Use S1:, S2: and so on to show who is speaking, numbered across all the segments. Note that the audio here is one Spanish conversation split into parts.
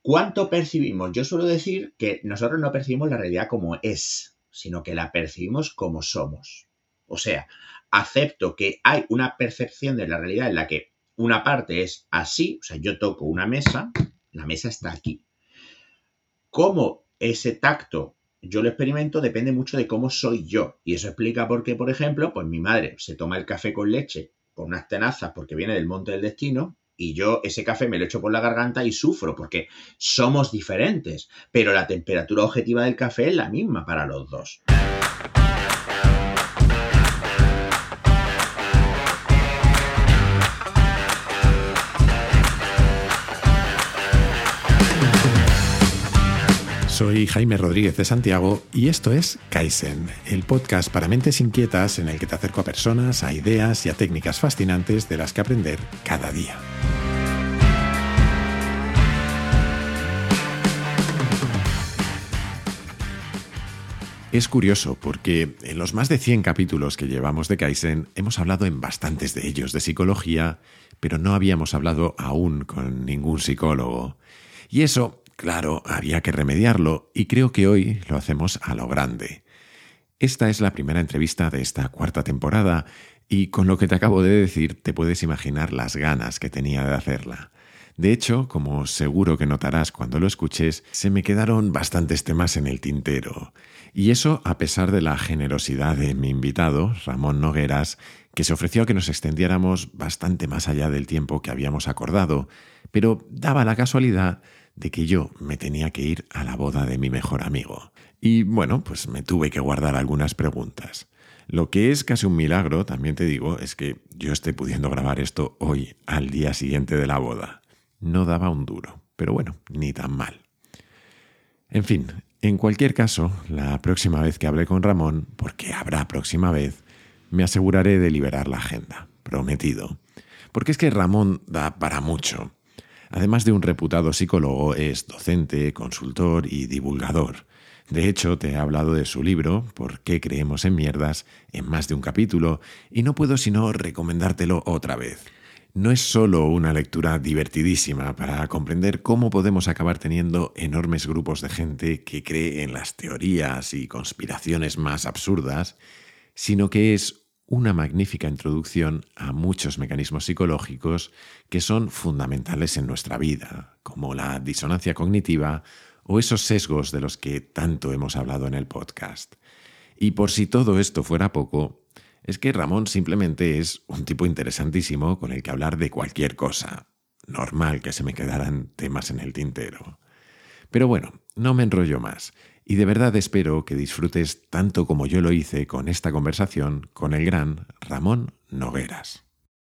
S1: ¿Cuánto percibimos? Yo suelo decir que nosotros no percibimos la realidad como es, sino que la percibimos como somos. O sea, acepto que hay una percepción de la realidad en la que una parte es así, o sea, yo toco una mesa, la mesa está aquí. Cómo ese tacto yo lo experimento depende mucho de cómo soy yo. Y eso explica por qué, por ejemplo, pues mi madre se toma el café con leche con unas tenazas porque viene del monte del destino y yo ese café me lo echo por la garganta y sufro porque somos diferentes, pero la temperatura objetiva del café es la misma para los dos.
S2: Soy Jaime Rodríguez de Santiago y esto es Kaizen, el podcast para mentes inquietas en el que te acerco a personas, a ideas y a técnicas fascinantes de las que aprender cada día. Es curioso porque en los más de 100 capítulos que llevamos de Kaizen hemos hablado en bastantes de ellos de psicología, pero no habíamos hablado aún con ningún psicólogo. Y eso, claro, había que remediarlo y creo que hoy lo hacemos a lo grande. Esta es la primera entrevista de esta cuarta temporada y con lo que te acabo de decir te puedes imaginar las ganas que tenía de hacerla. De hecho, como seguro que notarás cuando lo escuches, se me quedaron bastantes temas en el tintero. Y eso a pesar de la generosidad de mi invitado, Ramón Nogueras, que se ofreció a que nos extendiéramos bastante más allá del tiempo que habíamos acordado, pero daba la casualidad de que yo me tenía que ir a la boda de mi mejor amigo. Y bueno, pues me tuve que guardar algunas preguntas. Lo que es casi un milagro, también te digo, es que yo esté pudiendo grabar esto hoy, al día siguiente de la boda. No daba un duro, pero bueno, ni tan mal. En fin, en cualquier caso, la próxima vez que hable con Ramón, porque habrá próxima vez, me aseguraré de liberar la agenda, prometido. Porque es que Ramón da para mucho. Además de un reputado psicólogo, es docente, consultor y divulgador. De hecho, te he hablado de su libro, ¿Por qué creemos en mierdas?, en más de un capítulo, y no puedo sino recomendártelo otra vez. No es solo una lectura divertidísima para comprender cómo podemos acabar teniendo enormes grupos de gente que cree en las teorías y conspiraciones más absurdas, sino que es una magnífica introducción a muchos mecanismos psicológicos que son fundamentales en nuestra vida, como la disonancia cognitiva o esos sesgos de los que tanto hemos hablado en el podcast. Y por si todo esto fuera poco, es que Ramón simplemente es un tipo interesantísimo con el que hablar de cualquier cosa. Normal que se me quedaran temas en el tintero. Pero bueno, no me enrollo más. Y de verdad espero que disfrutes tanto como yo lo hice con esta conversación con el gran Ramón Nogueras.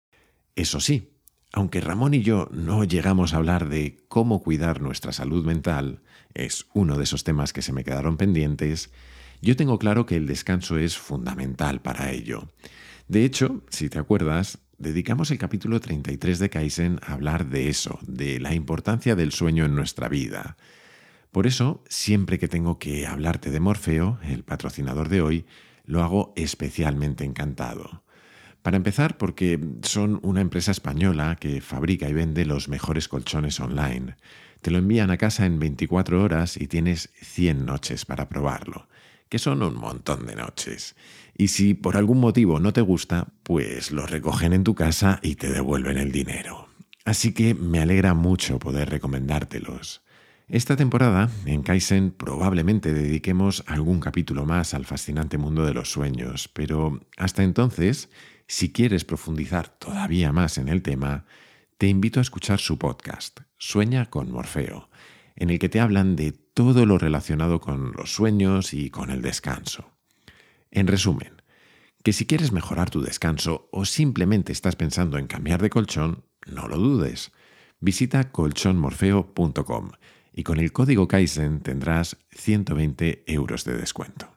S2: Eso sí, aunque Ramón y yo no llegamos a hablar de cómo cuidar nuestra salud mental, es uno de esos temas que se me quedaron pendientes, yo tengo claro que el descanso es fundamental para ello. De hecho, si te acuerdas, dedicamos el capítulo 33 de Kaizen a hablar de eso, de la importancia del sueño en nuestra vida. Por eso, siempre que tengo que hablarte de Morfeo, el patrocinador de hoy, lo hago especialmente encantado. Para empezar, porque son una empresa española que fabrica y vende los mejores colchones online. Te lo envían a casa en 24 horas y tienes 100 noches para probarlo, que son un montón de noches. Y si por algún motivo no te gusta, pues lo recogen en tu casa y te devuelven el dinero. Así que me alegra mucho poder recomendártelos. Esta temporada, en Kaizen, probablemente dediquemos algún capítulo más al fascinante mundo de los sueños, pero hasta entonces, si quieres profundizar todavía más en el tema, te invito a escuchar su podcast, Sueña con Morfeo, en el que te hablan de todo lo relacionado con los sueños y con el descanso. En resumen, que si quieres mejorar tu descanso o simplemente estás pensando en cambiar de colchón, no lo dudes. Visita colchonmorfeo.com y con el código Kaizen tendrás 120 € de descuento.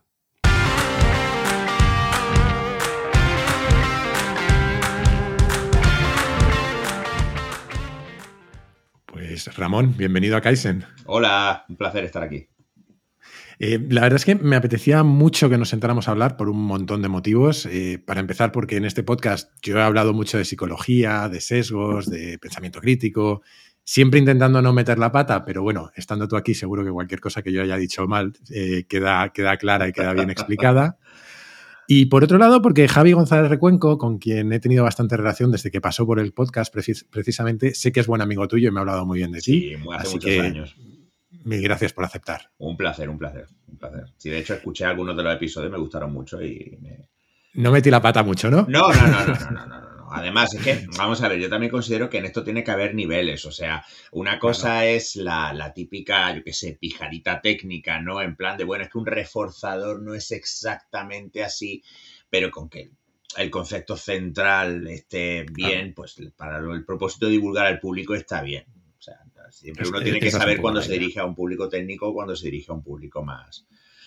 S2: Pues Ramón, bienvenido a Kaizen.
S1: Hola, un placer estar aquí.
S2: La verdad es que me apetecía mucho que nos sentáramos a hablar por un montón de motivos. Para empezar, porque en este podcast yo he hablado mucho de psicología, de sesgos, de pensamiento crítico. siempre intentando no meter la pata, pero bueno, estando tú aquí seguro que cualquier cosa que yo haya dicho mal queda clara y queda bien explicada. Y por otro lado, porque Javi González Recuenco, con quien he tenido bastante relación desde que pasó por el podcast precisamente, sé que es buen amigo tuyo y me ha hablado muy bien de ti.
S1: Sí, hace
S2: Así
S1: muchos
S2: que
S1: años.
S2: mil gracias por aceptar.
S1: Un placer, un placer, un placer. Sí, de hecho escuché algunos de los episodios, me gustaron mucho y
S2: No metí la pata mucho, ¿no?
S1: No. Además, es que, vamos a ver, yo también considero que en esto tiene que haber niveles. O sea, una cosa es la típica, yo qué sé, pijarita técnica, ¿no? En plan de, bueno, es que un reforzador no es exactamente así, pero con que el concepto central esté bien, pues para el propósito de divulgar al público está bien. O sea, siempre uno tiene que saber cuándo se dirige a un público técnico o cuándo se dirige a un público más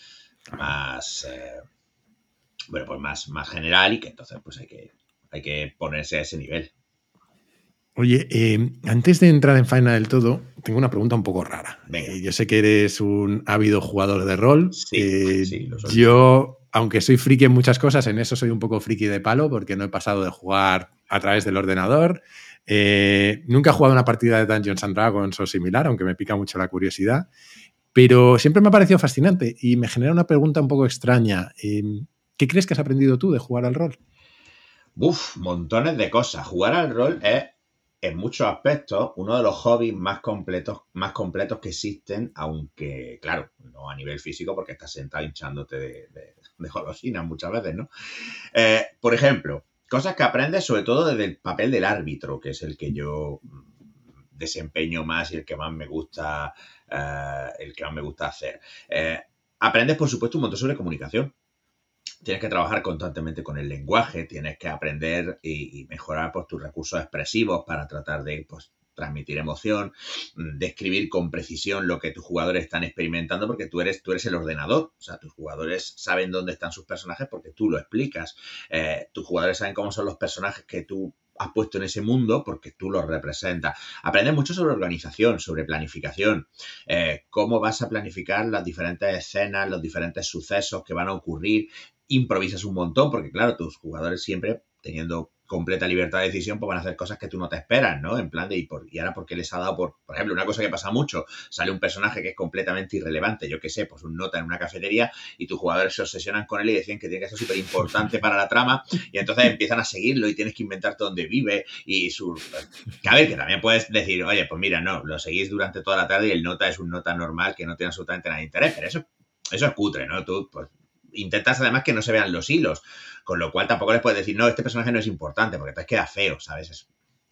S1: general, y que entonces pues hay que ponerse a ese nivel.
S2: Oye, antes de entrar en faena del todo, tengo una pregunta un poco rara. Yo sé que eres un ávido jugador de rol.
S1: Sí, lo soy.
S2: Yo, aunque soy friki en muchas cosas, en eso soy un poco friki de palo porque no he pasado de jugar a través del ordenador. Nunca he jugado una partida de Dungeons and Dragons o similar, aunque me pica mucho la curiosidad. Pero siempre me ha parecido fascinante y me genera una pregunta un poco extraña. ¿Qué crees que has aprendido tú de jugar al rol?
S1: Montones de cosas. Jugar al rol es, en muchos aspectos, uno de los hobbies más completos que existen, aunque, claro, no a nivel físico, porque estás sentado hinchándote de golosinas muchas veces, ¿no? Por ejemplo, cosas que aprendes sobre todo desde el papel del árbitro, que es el que yo desempeño más y el que más me gusta hacer. Aprendes, por supuesto, un montón sobre comunicación. Tienes que trabajar constantemente con el lenguaje, tienes que aprender y mejorar pues, tus recursos expresivos para tratar de pues, transmitir emoción, describir con precisión lo que tus jugadores están experimentando, porque tú eres el ordenador. O sea, tus jugadores saben dónde están sus personajes porque tú lo explicas. Tus jugadores saben cómo son los personajes que tú has puesto en ese mundo porque tú los representas. Aprendes mucho sobre organización, sobre planificación, cómo vas a planificar las diferentes escenas, los diferentes sucesos que van a ocurrir. Improvisas un montón porque, claro, tus jugadores siempre, teniendo completa libertad de decisión, pues van a hacer cosas que tú no te esperas, ¿no? En plan de, y ahora porque les ha dado por ejemplo, una cosa que pasa mucho, sale un personaje que es completamente irrelevante, yo qué sé, pues un nota en una cafetería y tus jugadores se obsesionan con él y deciden que tiene que ser súper importante para la trama y entonces empiezan a seguirlo y tienes que inventarte dónde vive y que a ver, que también puedes decir, oye, pues mira, no, lo seguís durante toda la tarde y el nota es un nota normal que no tiene absolutamente nada de interés, pero eso es cutre, ¿no? Tú, pues, intentas además que no se vean los hilos, con lo cual tampoco les puedes decir, no, este personaje no es importante, porque te queda feo, ¿sabes?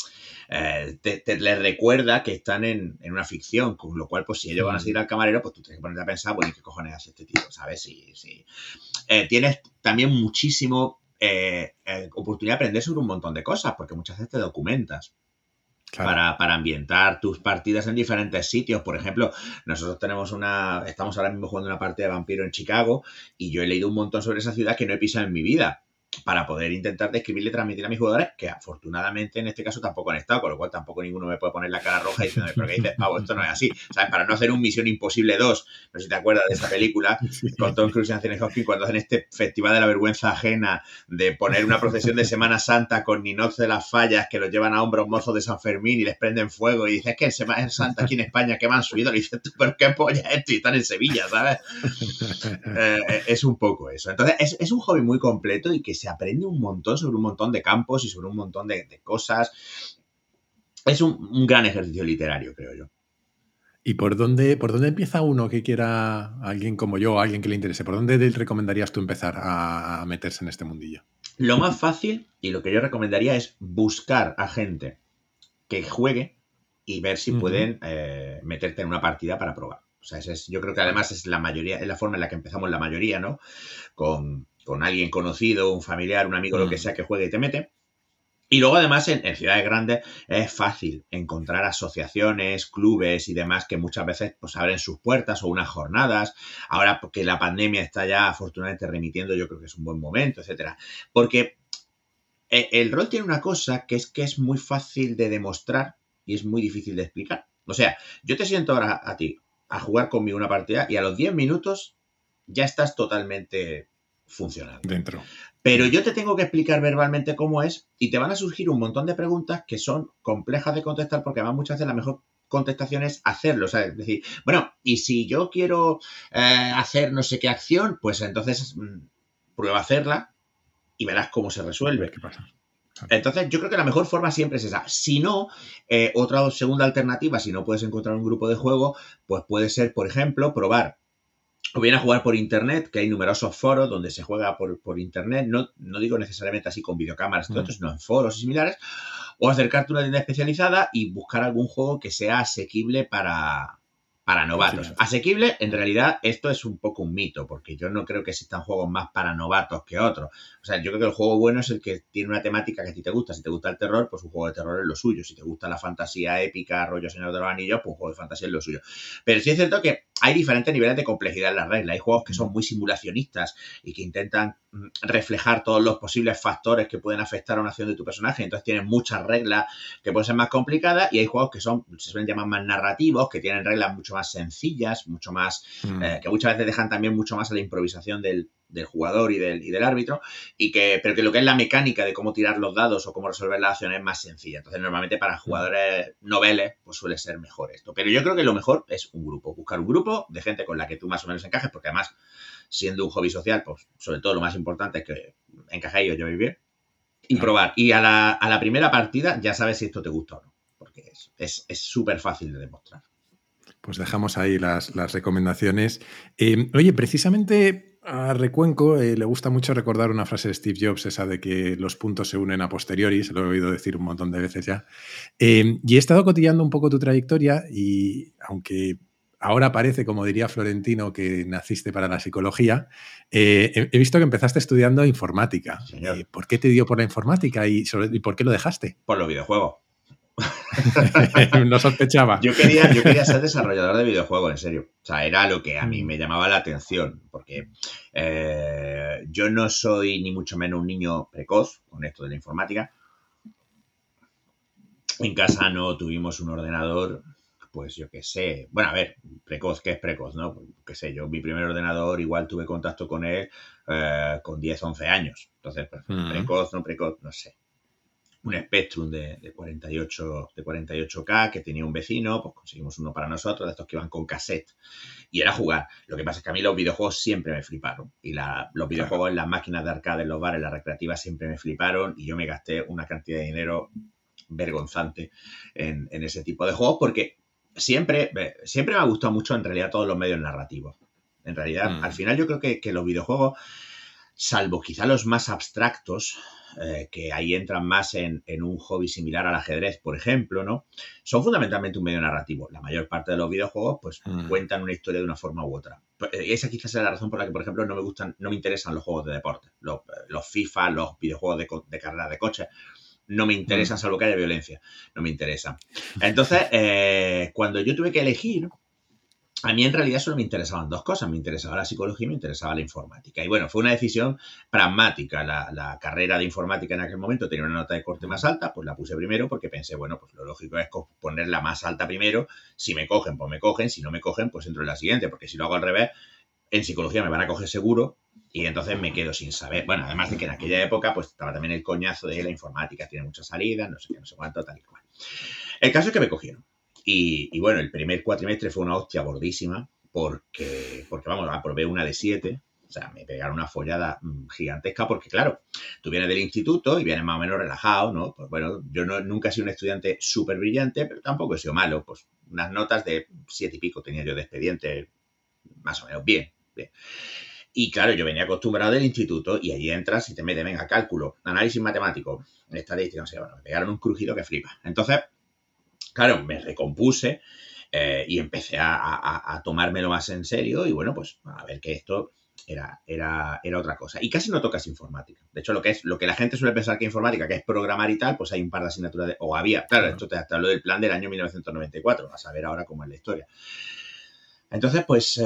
S1: Les recuerda que están en una ficción, con lo cual, pues si ellos van a seguir al camarero, pues tú tienes que ponerte a pensar, bueno, ¿y qué cojones hace este tío? ¿Sabes? Sí. Tienes también muchísimo oportunidad de aprender sobre un montón de cosas, porque muchas veces te documentas. Claro. Para ambientar tus partidas en diferentes sitios. Por ejemplo, nosotros estamos ahora mismo jugando una partida de vampiro en Chicago y yo he leído un montón sobre esa ciudad que no he pisado en mi vida, para poder intentar describirle y transmitir a mis jugadores, que afortunadamente en este caso tampoco han estado, con lo cual tampoco ninguno me puede poner la cara roja diciendo, pero ¿qué dices, pavo? Esto no es así. ¿Sabes? Para no hacer un Misión Imposible 2, no sé si te acuerdas de esa película, sí, con Tom Cruise y Anthony Hopkins, cuando hacen este festival de la vergüenza ajena de poner una procesión de Semana Santa con ninots de las fallas que los llevan a hombros mozos de San Fermín y les prenden fuego y dices que en Semana Santa aquí en España que me han subido, y dices tú, pero qué polla es esto y están en Sevilla, ¿sabes? Es un poco eso. Entonces es un hobby muy completo y que se aprende un montón sobre un montón de campos y sobre un montón de cosas. Es un gran ejercicio literario, creo yo.
S2: ¿Y por dónde empieza uno que quiera, alguien como yo, alguien que le interese? ¿Por dónde le recomendarías tú empezar a meterse en este mundillo?
S1: Lo más fácil y lo que yo recomendaría es buscar a gente que juegue y ver si pueden meterte en una partida para probar. O sea, yo creo que además es la forma en la que empezamos la mayoría, ¿no? Con alguien conocido, un familiar, un amigo, lo que sea, que juegue y te mete. Y luego, además, en ciudades grandes es fácil encontrar asociaciones, clubes y demás que muchas veces pues abren sus puertas o unas jornadas. Ahora, porque la pandemia está ya afortunadamente remitiendo, yo creo que es un buen momento, etcétera. Porque el rol tiene una cosa que es muy fácil de demostrar y es muy difícil de explicar. O sea, yo te siento ahora a ti a jugar conmigo una partida y a los 10 minutos ya estás totalmente funcionando.
S2: Dentro.
S1: Pero yo te tengo que explicar verbalmente cómo es y te van a surgir un montón de preguntas que son complejas de contestar porque además muchas veces a lo mejor contestación es hacerlo. O sea, es decir, bueno, y si yo quiero hacer no sé qué acción, pues entonces prueba a hacerla y verás cómo se
S2: A ver
S1: resuelve.
S2: qué pasa.
S1: Entonces, yo creo que la mejor forma siempre es esa. Si no, otra segunda alternativa, si no puedes encontrar un grupo de juego, pues puede ser, por ejemplo, probar o bien a jugar por internet, que hay numerosos foros donde se juega por internet, no digo necesariamente así con videocámaras y todo esto, sino en foros y similares, o acercarte a una tienda especializada y buscar algún juego que sea asequible para novatos. Asequible, en realidad, esto es un poco un mito, porque yo no creo que existan juegos más para novatos que otros. O sea, yo creo que el juego bueno es el que tiene una temática que a ti te gusta. Si te gusta el terror, pues un juego de terror es lo suyo. Si te gusta la fantasía épica, rollo Señor de los Anillos, pues un juego de fantasía es lo suyo. Pero sí es cierto que hay diferentes niveles de complejidad en la regla. Hay juegos que son muy simulacionistas y que intentan reflejar todos los posibles factores que pueden afectar a una acción de tu personaje. Entonces tienen muchas reglas que pueden ser más complicadas, y hay juegos que se suelen llamar más narrativos, que tienen reglas mucho más sencillas, mucho más que muchas veces dejan también mucho más a la improvisación del jugador y del árbitro, pero que lo que es la mecánica de cómo tirar los dados o cómo resolver la acción es más sencilla. Entonces, normalmente para jugadores noveles, pues suele ser mejor esto. Pero yo creo que lo mejor es un grupo, buscar un grupo de gente con la que tú más o menos encajes, porque además, siendo un hobby social, pues sobre todo lo más importante es que encajéis y os llevéis bien, y probar. Y a la primera partida ya sabes si esto te gusta o no, porque es súper fácil de demostrar.
S2: Pues dejamos ahí las recomendaciones. Oye, precisamente a Recuenco le gusta mucho recordar una frase de Steve Jobs, esa de que los puntos se unen a posteriori, se lo he oído decir un montón de veces ya. Y he estado cotillando un poco tu trayectoria y aunque ahora parece, como diría Florentino, que naciste para la psicología, he visto que empezaste estudiando informática. ¿Por qué te dio por la informática y por qué lo dejaste?
S1: Por los videojuegos.
S2: No sospechaba.
S1: Yo quería ser desarrollador de videojuegos, en serio. O sea, era lo que a mí me llamaba la atención, porque yo no soy ni mucho menos un niño precoz con esto de la informática. En casa no tuvimos un ordenador, pues yo qué sé. Bueno, a ver, precoz, ¿qué es precoz, no? Pues, qué sé yo, mi primer ordenador igual tuve contacto con él con 10, 11 años. Entonces, pues, precoz, no sé. Un Spectrum de 48K que tenía un vecino, pues conseguimos uno para nosotros, de estos que iban con cassette, y era jugar. Lo que pasa es que a mí los videojuegos siempre me fliparon, y los videojuegos en las máquinas de arcade, en los bares, en las recreativas siempre me fliparon, y yo me gasté una cantidad de dinero vergonzante en ese tipo de juegos, porque siempre me ha gustado mucho en realidad todos los medios narrativos. En realidad, al final yo creo que los videojuegos, salvo quizá los más abstractos, que ahí entran más en un hobby similar al ajedrez, por ejemplo, ¿no? Son fundamentalmente un medio narrativo. La mayor parte de los videojuegos, pues, cuentan una historia de una forma u otra. Esa quizás es la razón por la que, por ejemplo, no me interesan los juegos de deporte. Los FIFA, los videojuegos de carreras de coches, no me interesan, salvo que haya violencia. No me interesan. Entonces, cuando yo tuve que elegir, a mí en realidad solo me interesaban dos cosas. Me interesaba la psicología y me interesaba la informática. Y bueno, fue una decisión pragmática. La carrera de informática en aquel momento tenía una nota de corte más alta, pues la puse primero porque pensé, bueno, pues lo lógico es ponerla más alta primero. Si me cogen, pues me cogen. Si no me cogen, pues entro en la siguiente, porque si lo hago al revés, en psicología me van a coger seguro y entonces me quedo sin saber. Bueno, además de que en aquella época pues estaba también el coñazo de la informática, tiene muchas salidas, no sé qué, no sé cuánto, tal y cual. El caso es que me cogieron. Y bueno, el primer cuatrimestre fue una hostia gordísima porque vamos, aprobé una de 7. O sea, me pegaron una follada gigantesca porque, claro, tú vienes del instituto y vienes más o menos relajado, ¿no? Pues bueno, yo nunca he sido un estudiante súper brillante, pero tampoco he sido malo. Pues unas notas de 7 y pico tenía yo de expediente, más o menos bien. Y claro, yo venía acostumbrado del instituto y allí entras y te meten, venga, cálculo, análisis matemático, estadística, no sé, bueno, me pegaron un crujido que flipa. Entonces, claro, me recompuse y empecé a tomármelo más en serio y bueno, pues a ver que esto era otra cosa. Y casi no tocas informática. De hecho, lo que la gente suele pensar que informática, que es programar y tal, pues hay un par de asignaturas, o había, claro, esto te hablo del plan del año 1994, vas a ver ahora cómo es la historia. Entonces, pues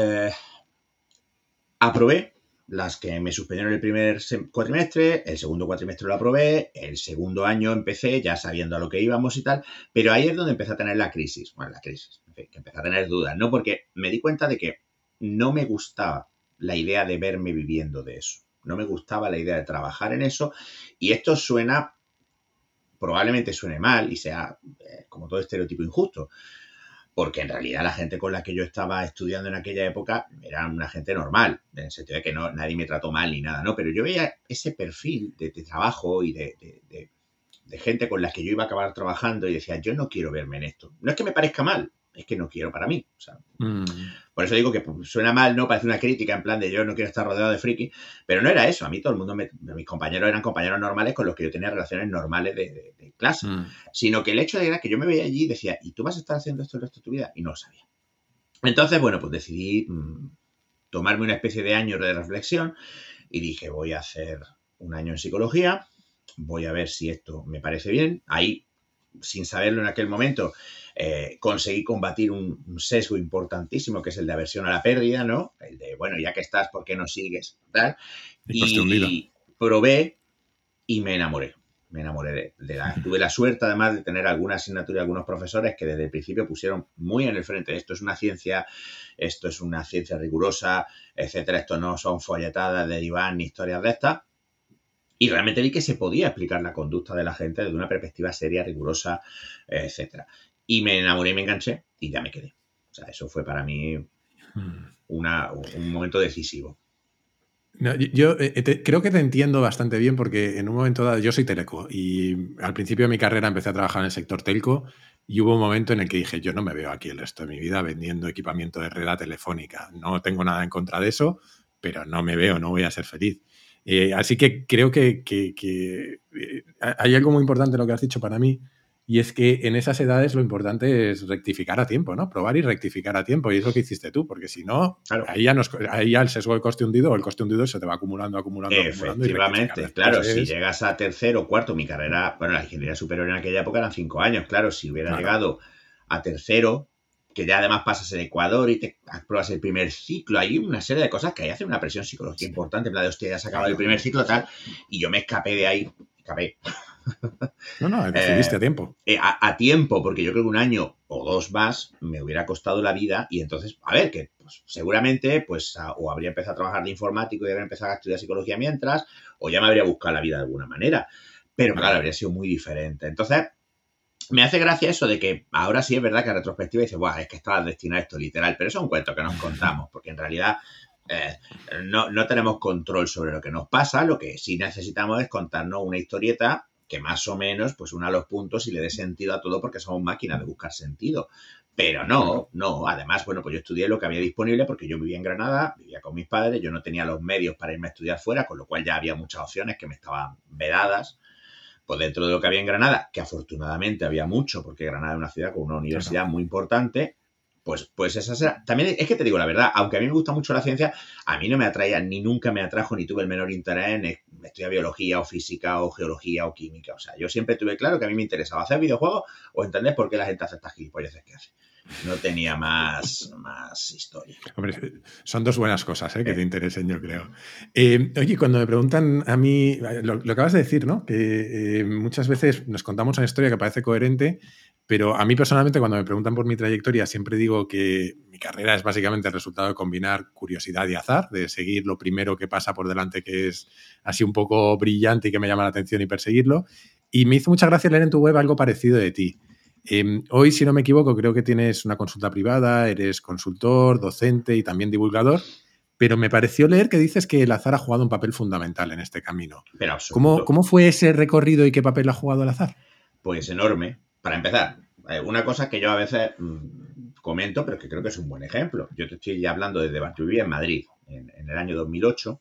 S1: aprobé las que me suspendieron el primer cuatrimestre, el segundo cuatrimestre lo aprobé, el segundo año empecé ya sabiendo a lo que íbamos y tal, pero ahí es donde empecé a tener la crisis, en fin, que empecé a tener dudas, ¿no? Porque me di cuenta de que no me gustaba la idea de verme viviendo de eso, no me gustaba la idea de trabajar en eso, y esto probablemente suene mal y sea como todo estereotipo injusto, porque en realidad la gente con la que yo estaba estudiando en aquella época era una gente normal, en el sentido de que no, nadie me trató mal ni nada, ¿no? Pero yo veía ese perfil de trabajo y de gente con la que yo iba a acabar trabajando y decía, yo no quiero verme en esto. No es que me parezca mal, es que no quiero para mí. O sea, por eso digo que suena mal, ¿no? Parece una crítica en plan de yo no quiero estar rodeado de friki, pero no era eso. A mí todo el mundo, mis compañeros eran compañeros normales con los que yo tenía relaciones normales de clase. Sino que el hecho era que yo me veía allí y decía, ¿y tú vas a estar haciendo esto el resto de tu vida? Y no lo sabía. Entonces, bueno, pues decidí tomarme una especie de año de reflexión y dije, voy a hacer un año en psicología, voy a ver si esto me parece bien. Ahí, sin saberlo en aquel momento, conseguí combatir un sesgo importantísimo, que es el de aversión a la pérdida, ¿no? El de, bueno, ya que estás, ¿por qué no sigues? Tal. Y probé y me enamoré. Me enamoré tuve la suerte, además, de tener alguna asignatura y algunos profesores que desde el principio pusieron muy en el frente. Esto es una ciencia rigurosa, etcétera. Esto no son folletadas de diván ni historias de estas. Y realmente vi que se podía explicar la conducta de la gente desde una perspectiva seria, rigurosa, etcétera. Y me enamoré y me enganché y ya me quedé. O sea, eso fue para mí un momento decisivo.
S2: No, yo creo que te entiendo bastante bien porque en un momento dado, yo soy teleco y al principio de mi carrera empecé a trabajar en el sector telco y hubo un momento en el que dije, yo no me veo aquí el resto de mi vida vendiendo equipamiento de red telefónica. No tengo nada en contra de eso, pero no me veo, no voy a ser feliz. Así que creo que hay algo muy importante en lo que has dicho para mí, y es que en esas edades lo importante es rectificar a tiempo, ¿no? Probar y rectificar a tiempo, y es lo que hiciste tú, porque si no, claro, ahí ya el sesgo de coste hundido o el coste hundido se te va acumulando.
S1: Efectivamente, claro, si llegas a tercero o cuarto, mi carrera, bueno, la ingeniería superior en aquella época eran 5 años, claro, si hubiera llegado a tercero, que ya además pasas el Ecuador y te pruebas el primer ciclo, hay una serie de cosas que ahí hacen una presión psicológica importante, en plan de, hostia, ya has acabado el primer ciclo, tal, y yo me escapé de ahí,
S2: No, decidiste a tiempo.
S1: A tiempo, porque yo creo que un año o dos más me hubiera costado la vida y entonces, a ver, que pues, seguramente pues o habría empezado a trabajar de informático y habría empezado a estudiar psicología mientras, o ya me habría buscado la vida de alguna manera, pero claro, habría sido muy diferente. Entonces, me hace gracia eso de que ahora sí es verdad que a retrospectiva dice, buah, es que estaba destinado a esto literal, pero eso es un cuento que nos contamos, porque en realidad no tenemos control sobre lo que nos pasa, lo que sí necesitamos es contarnos una historieta que más o menos pues una a los puntos y le dé sentido a todo, porque somos máquinas de buscar sentido. Pero no. Además, bueno, pues yo estudié lo que había disponible porque yo vivía en Granada, vivía con mis padres, yo no tenía los medios para irme a estudiar fuera, con lo cual ya había muchas opciones que me estaban vedadas. Pues dentro de lo que había en Granada, que afortunadamente había mucho, porque Granada es una ciudad con una universidad muy importante, pues esa será. También es que te digo la verdad, aunque a mí me gusta mucho la ciencia, a mí no me atraía, ni nunca me atrajo, ni tuve el menor interés en estudiar biología o física o geología o química. O sea, yo siempre tuve claro que a mí me interesaba hacer videojuegos o entender por qué la gente hace estas gilipolleces que hace. No tenía más historia.
S2: Hombre, son dos buenas cosas que te interesen, yo creo. Oye, cuando me preguntan a mí, lo acabas de decir, ¿no? Que muchas veces nos contamos una historia que parece coherente, pero a mí personalmente cuando me preguntan por mi trayectoria siempre digo que mi carrera es básicamente el resultado de combinar curiosidad y azar, de seguir lo primero que pasa por delante, que es así un poco brillante y que me llama la atención, y perseguirlo. Y me hizo mucha gracia leer en tu web algo parecido de ti. Hoy, si no me equivoco, creo que tienes una consulta privada, eres consultor, docente y también divulgador, pero me pareció leer que dices que el azar ha jugado un papel fundamental en este camino.
S1: Pero absoluto.
S2: ¿Cómo fue ese recorrido y qué papel ha jugado el azar?
S1: Pues enorme. Para empezar, una cosa que yo a veces comento, pero que creo que es un buen ejemplo. Yo te estoy hablando desde yo vivía en Madrid en el año 2008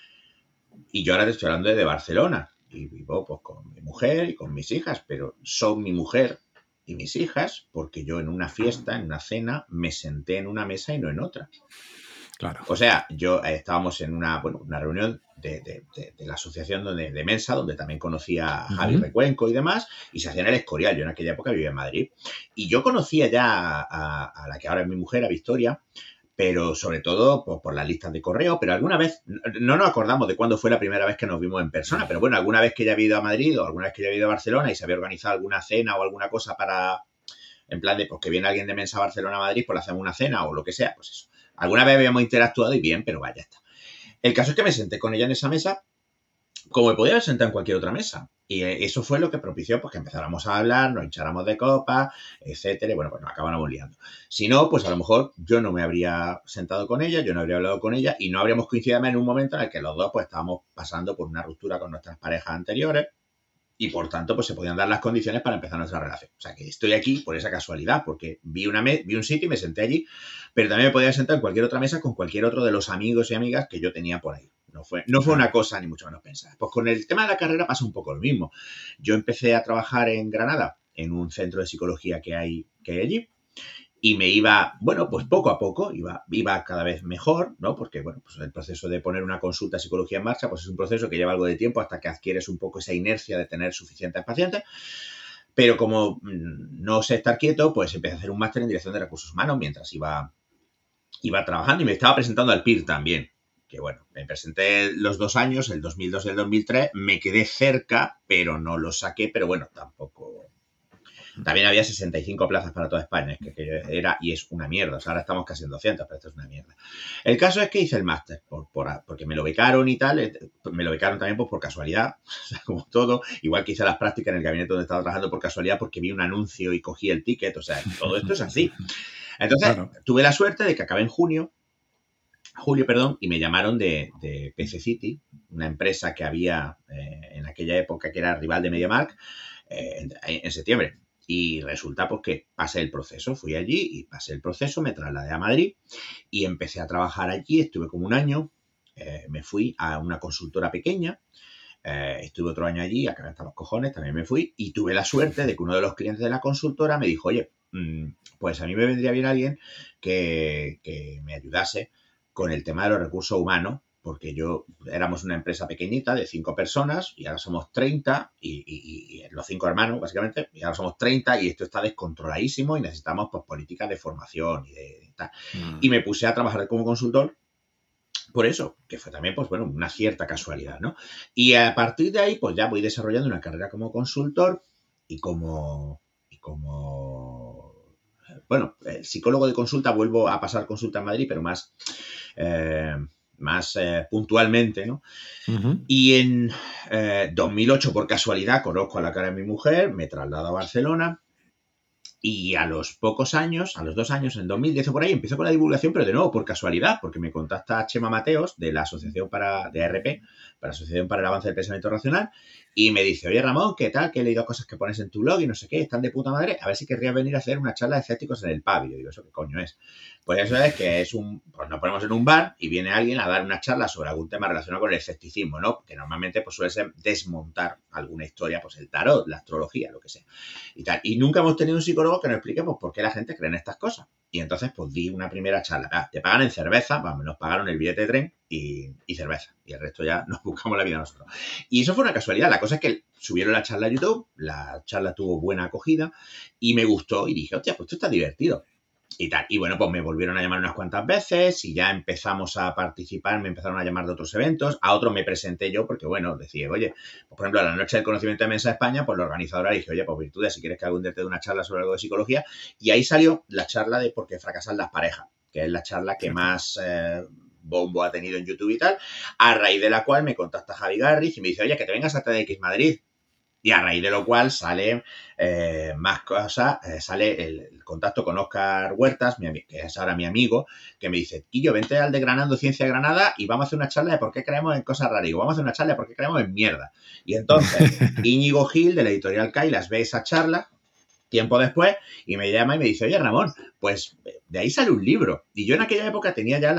S1: y yo ahora te estoy hablando desde Barcelona y vivo pues con mi mujer y con mis hijas, pero son mi mujer y mis hijas porque yo en una fiesta, en una cena, me senté en una mesa y no en otra.
S2: Claro.
S1: O sea, yo estábamos en una reunión de la asociación de Mensa, donde también conocía a Javi Recuenco y demás, y se hacía en el Escorial. Yo en aquella época vivía en Madrid. Y yo conocía ya a la que ahora es mi mujer, a Victoria, pero sobre todo por las listas de correo, pero alguna vez, no nos acordamos de cuándo fue la primera vez que nos vimos en persona, pero bueno, alguna vez que ella había ido a Madrid o alguna vez que ella había ido a Barcelona y se había organizado alguna cena o alguna cosa para, en plan de, pues que viene alguien de Mensa a Barcelona a Madrid, pues le hacemos una cena o lo que sea, pues eso. Alguna vez habíamos interactuado y bien, pero vaya está. El caso es que me senté con ella en esa mesa como me podía haber sentado en cualquier otra mesa. Y eso fue lo que propició pues, que empezáramos a hablar, nos hincháramos de copa, etcétera, y bueno, pues nos acabamos liando. Si no, pues a lo mejor yo no me habría sentado con ella, yo no habría hablado con ella y no habríamos coincidido en un momento en el que los dos pues estábamos pasando por una ruptura con nuestras parejas anteriores y por tanto pues se podían dar las condiciones para empezar nuestra relación. O sea que estoy aquí por esa casualidad, porque vi un sitio y me senté allí, pero también me podía sentar en cualquier otra mesa con cualquier otro de los amigos y amigas que yo tenía por ahí. No fue una cosa ni mucho menos pensada. Pues con el tema de la carrera pasa un poco lo mismo. Yo empecé a trabajar en Granada, en un centro de psicología que hay allí, y me iba, bueno, pues poco a poco, iba cada vez mejor, ¿no? Porque, bueno, pues el proceso de poner una consulta de psicología en marcha, pues es un proceso que lleva algo de tiempo hasta que adquieres un poco esa inercia de tener suficientes pacientes. Pero como no sé estar quieto, pues empecé a hacer un máster en dirección de recursos humanos mientras iba trabajando y me estaba presentando al PIR también. Que bueno, me presenté los 2 años, el 2002 y el 2003, me quedé cerca, pero no lo saqué, pero bueno, tampoco... También había 65 plazas para toda España, que era y es una mierda. O sea, ahora estamos casi en 200, pero esto es una mierda. El caso es que hice el máster, porque me lo becaron y tal, me lo becaron también pues, por casualidad, o sea, como todo, igual que hice las prácticas en el gabinete donde estaba trabajando por casualidad, porque vi un anuncio y cogí el ticket, o sea, todo esto es así. Entonces, tuve la suerte de que acabé en julio, y me llamaron de PC City, una empresa que había en aquella época que era rival de MediaMarkt, en septiembre. Y resulta pues que pasé el proceso, fui allí y pasé el proceso, me trasladé a Madrid y empecé a trabajar allí, estuve como un año, me fui a una consultora pequeña, estuve otro año allí, acabé hasta los cojones, también me fui y tuve la suerte de que uno de los clientes de la consultora me dijo, oye, pues a mí me vendría bien alguien que me ayudase con el tema de los recursos humanos, porque éramos una empresa pequeñita de 5 personas y ahora somos 30 y los 5 hermanos básicamente, y ahora somos 30 y esto está descontroladísimo y necesitamos pues políticas de formación y de tal. Y me puse a trabajar como consultor por eso, que fue también, pues bueno, una cierta casualidad, ¿no? Y a partir de ahí, pues ya voy desarrollando una carrera como consultor y como bueno, psicólogo de consulta, vuelvo a pasar consulta en Madrid, pero más puntualmente, ¿no? Uh-huh. Y en 2008, por casualidad, conozco a la cara de mi mujer, me traslado a Barcelona y a los pocos años, a los 2 años, en 2010 o por ahí, empiezo con la divulgación, pero de nuevo por casualidad, porque me contacta Chema Mateos de la Asociación de ARP, para la Asociación para el Avance del Pensamiento Racional, y me dice, oye Ramón, ¿qué tal? Que he leído cosas que pones en tu blog y no sé qué, están de puta madre, a ver si querrías venir a hacer una charla de escépticos en el pub. Y yo digo, ¿eso qué coño es? Pues eso es que pues nos ponemos en un bar y viene alguien a dar una charla sobre algún tema relacionado con el escepticismo, ¿no? Que normalmente pues suele ser desmontar alguna historia, pues el tarot, la astrología, lo que sea. Y tal. Y nunca hemos tenido un psicólogo que nos explique pues, por qué la gente cree en estas cosas. Y entonces pues di una primera charla. Te pagan en cerveza, vamos, nos pagaron el billete de tren y cerveza. Y el resto ya nos buscamos la vida nosotros. Y eso fue una casualidad. La cosa es que subieron la charla a YouTube, la charla tuvo buena acogida y me gustó y dije, hostia, pues esto está divertido. Y tal. Y bueno, pues me volvieron a llamar unas cuantas veces y ya empezamos a participar, me empezaron a llamar de otros eventos, a otros me presenté yo porque, bueno, decía, oye, pues, por ejemplo, a la Noche del Conocimiento de Mensa España, pues la organizadora dije, oye, pues virtudes, si quieres que algún día te dé una charla sobre algo de psicología. Y ahí salió la charla de por qué fracasan las parejas, que es la charla que más bombo ha tenido en YouTube y tal, a raíz de la cual me contacta Javi Garriz y me dice, oye, que te vengas a TEDx Madrid. Y a raíz de lo cual sale más cosas, sale el contacto con Óscar Huertas, que es ahora mi amigo, que me dice, Quillo, vente al Desgranando Ciencia Granada y vamos a hacer una charla de por qué creemos en cosas raras. Y vamos a hacer una charla de por qué creemos en mierda. Y entonces Íñigo Gil, de la editorial Kailas, ve esa charla tiempo después y me llama y me dice, oye, Ramón, pues de ahí sale un libro. Y yo en aquella época tenía ya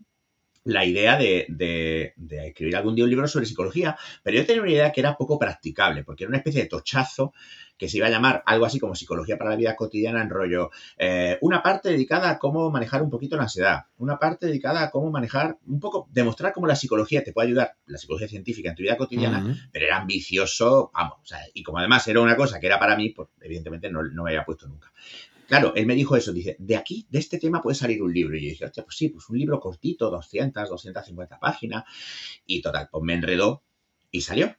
S1: la idea de escribir algún día un libro sobre psicología, pero yo tenía una idea que era poco practicable, porque era una especie de tochazo que se iba a llamar algo así como Psicología para la vida cotidiana en rollo, una parte dedicada a cómo manejar un poquito la ansiedad, una parte dedicada a cómo manejar, un poco, demostrar cómo la psicología te puede ayudar, la psicología científica en tu vida cotidiana, pero era ambicioso, vamos, o sea, y como además era una cosa que era para mí, pues evidentemente no me había puesto nunca. Claro, él me dijo eso, dice, de aquí, de este tema puede salir un libro. Y yo dije, hostia, pues sí, pues un libro cortito, 250 páginas. Y total, pues me enredó y salió.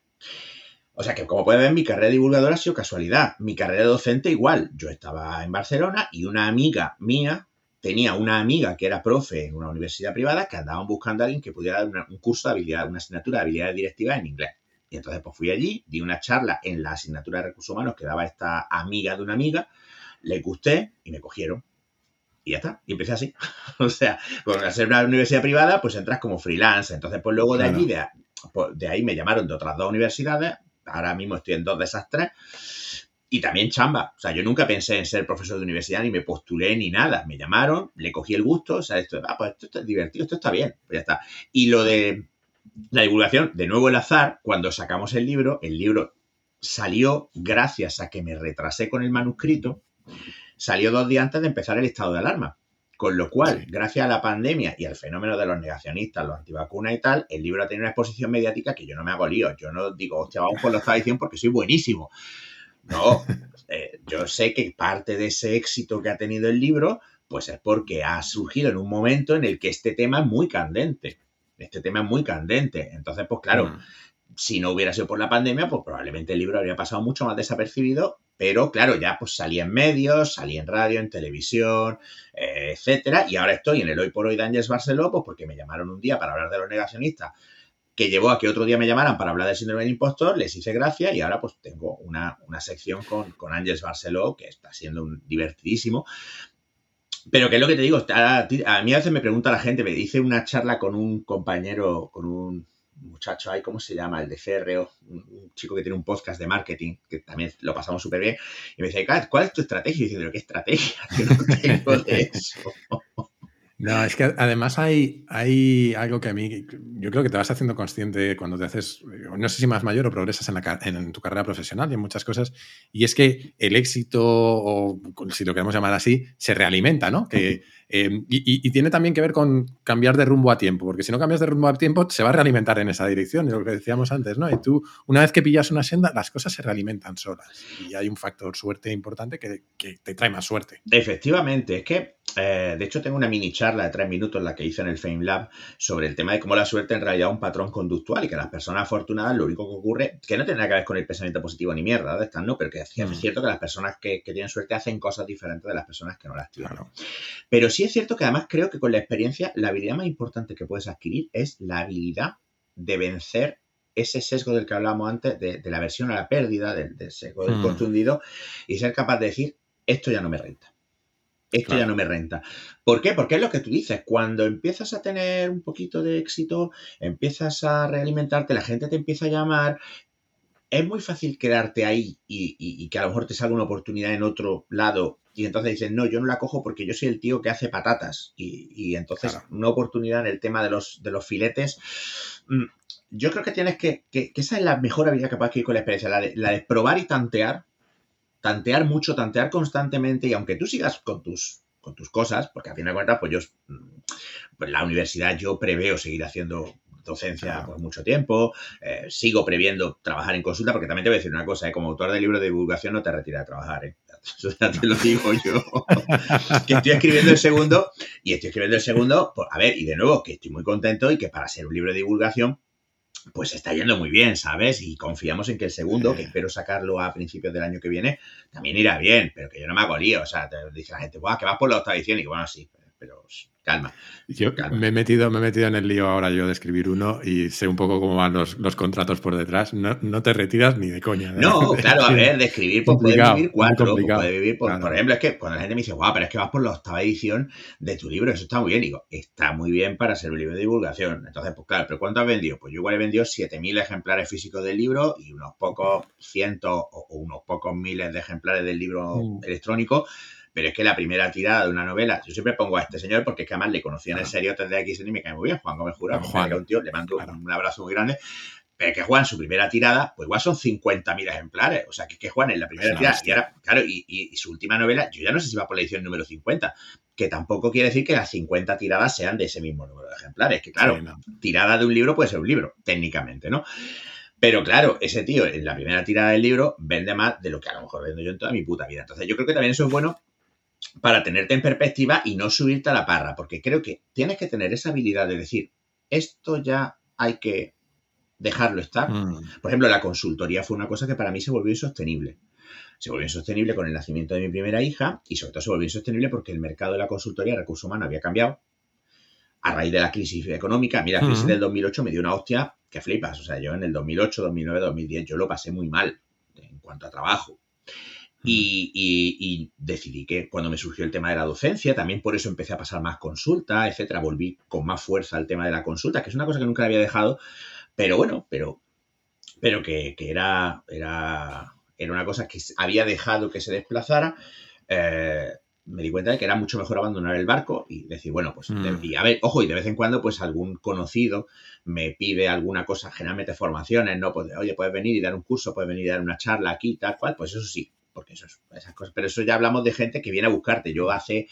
S1: O sea que, como pueden ver, mi carrera de divulgadora ha sido casualidad. Mi carrera docente igual. Yo estaba en Barcelona y una amiga mía tenía una amiga que era profe en una universidad privada que andaban buscando a alguien que pudiera dar un curso de habilidad, una asignatura de habilidades directivas en inglés. Y entonces pues fui allí, di una charla en la asignatura de recursos humanos que daba esta amiga de una amiga, le gusté y me cogieron. Y ya está, y empecé así. O sea, con al ser una universidad privada, pues entras como freelance. Entonces, pues luego de allí, de ahí me llamaron de otras 2 universidades. Ahora mismo estoy en 2 de esas 3. Y también chamba. O sea, yo nunca pensé en ser profesor de universidad, ni me postulé, ni nada. Me llamaron, le cogí el gusto. O sea, pues esto es divertido, esto está bien. Pues ya está. Y lo de la divulgación, de nuevo el azar, cuando sacamos el libro salió gracias a que me retrasé con el manuscrito. Salió 2 días antes de empezar el estado de alarma. Con lo cual, gracias a la pandemia y al fenómeno de los negacionistas, los antivacunas y tal, el libro ha tenido una exposición mediática que yo no me hago lío. Yo no digo, hostia, vamos por la octava edición porque soy buenísimo. No, yo sé que parte de ese éxito que ha tenido el libro, pues es porque ha surgido en un momento en el que este tema es muy candente. Entonces, pues claro, si no hubiera sido por la pandemia, pues probablemente el libro habría pasado mucho más desapercibido, pero claro, ya pues salía en medios, salía en radio, en televisión, etcétera, y ahora estoy en el Hoy por Hoy de Àngels Barceló, pues porque me llamaron un día para hablar de los negacionistas, que llevó a que otro día me llamaran para hablar del síndrome del impostor, les hice gracia y ahora pues tengo una sección con Àngels Barceló, que está siendo divertidísimo. Pero que es lo que te digo, a mí a veces me pregunta la gente, me hice una charla con un compañero, con un muchacho ahí, ¿cómo se llama? El de CRO, un chico que tiene un podcast de marketing, que también lo pasamos súper bien, y me dice, ¿cuál es tu estrategia? Y yo digo, ¿qué estrategia? Yo no tengo de eso.
S2: No, es que además hay algo que a mí, yo creo que te vas haciendo consciente cuando te haces, no sé si más mayor o progresas en tu carrera profesional y en muchas cosas, y es que el éxito, o si lo queremos llamar así, se realimenta, ¿no? Y tiene también que ver con cambiar de rumbo a tiempo, porque si no cambias de rumbo a tiempo, se va a realimentar en esa dirección, es lo que decíamos antes, ¿no? Y tú, una vez que pillas una senda, las cosas se realimentan solas, y hay un factor suerte importante que te trae más suerte.
S1: Efectivamente, es que de hecho tengo una mini charla de 3 minutos en la que hice en el Fame Lab sobre el tema de cómo la suerte en realidad es un patrón conductual y que las personas afortunadas lo único que ocurre, que no tiene nada que ver con el pensamiento positivo ni mierda de estas, ¿no? Pero que es cierto que las personas que tienen suerte hacen cosas diferentes de las personas que no las tienen. Claro. Pero sí es cierto que además creo que con la experiencia la habilidad más importante que puedes adquirir es la habilidad de vencer ese sesgo del que hablábamos antes, de la aversión a la pérdida, del sesgo del confundido, y ser capaz de decir, esto ya no me renta. Esto ya no me renta. ¿Por qué? Porque es lo que tú dices. Cuando empiezas a tener un poquito de éxito, empiezas a realimentarte, la gente te empieza a llamar, es muy fácil quedarte ahí y que a lo mejor te salga una oportunidad en otro lado y entonces dices, no, yo no la cojo porque yo soy el tío que hace patatas y entonces una oportunidad en el tema de los filetes. Yo creo que tienes que esa es la mejor habilidad que puedes adquirir con la experiencia, la de probar y tantear mucho, tantear constantemente, y aunque tú sigas con tus cosas, porque a fin de cuentas, pues la universidad yo preveo seguir haciendo docencia por mucho tiempo, sigo previendo trabajar en consulta, porque también te voy a decir una cosa, como autor de libros de divulgación no te retiras de trabajar, eso ya te lo digo yo, que estoy escribiendo el segundo, pues, a ver, y de nuevo, que estoy muy contento y que para ser un libro de divulgación pues está yendo muy bien, ¿sabes? Y confiamos en que el segundo, que espero sacarlo a principios del año que viene, también irá bien, pero que yo no me hago lío. O sea, te dice la gente, ¡guau, que vas por la octava edición! Y que bueno, sí, pero calma.
S2: Yo me he metido en el lío ahora yo de escribir uno y sé un poco cómo van los contratos por detrás. No te retiras ni de coña.
S1: No, claro, a ver, de escribir, pues puedes vivir 4, pues puedes vivir, por ejemplo, es que cuando la gente me dice, guau, pero es que vas por la octava edición de tu libro, eso está muy bien. Digo, está muy bien para ser un libro de divulgación. Entonces, pues claro, ¿pero cuánto has vendido? Pues yo igual he vendido 7.000 ejemplares físicos del libro y unos pocos cientos o unos pocos miles de ejemplares del libro electrónico. Pero es que la primera tirada de una novela, yo siempre pongo a este señor porque es que además le conocí en el serio 3DX y me cae muy bien, Juan Gómez Jurado, un tío, le mando un abrazo muy grande. Pero es que Juan, su primera tirada, pues igual son 50.000 ejemplares. O sea, que Juan en la primera tirada, y ahora, claro, y su última novela, yo ya no sé si va por la edición número 50, que tampoco quiere decir que las 50 tiradas sean de ese mismo número de ejemplares. Que claro, tirada de un libro puede ser un libro, técnicamente, ¿no? Pero claro, ese tío en la primera tirada del libro vende más de lo que a lo mejor vendo yo en toda mi puta vida. Entonces yo creo que también eso es bueno para tenerte en perspectiva y no subirte a la parra, porque creo que tienes que tener esa habilidad de decir, esto ya hay que dejarlo estar. Por ejemplo, la consultoría fue una cosa que para mí se volvió insostenible. Se volvió insostenible con el nacimiento de mi primera hija y sobre todo se volvió insostenible porque el mercado de la consultoría de recursos humanos había cambiado. a raíz de la crisis económica. Mira, la crisis del 2008 me dio una hostia que flipas. O sea, yo en el 2008, 2009, 2010, yo lo pasé muy mal en cuanto a trabajo. Y decidí que cuando me surgió el tema de la docencia, también por eso empecé a pasar más consulta, etcétera, volví con más fuerza al tema de la consulta, que es una cosa que nunca había dejado, pero bueno, pero que era una cosa que había dejado que se desplazara. Me di cuenta de que era mucho mejor abandonar el barco y decir, bueno, pues, y a ver, ojo, y de vez en cuando, pues algún conocido me pide alguna cosa, generalmente formaciones, ¿no? Pues, oye, puedes venir y dar un curso, puedes venir y dar una charla aquí, tal cual, pues eso sí, porque eso es, esas cosas, pero eso ya hablamos de gente que viene a buscarte. Yo hace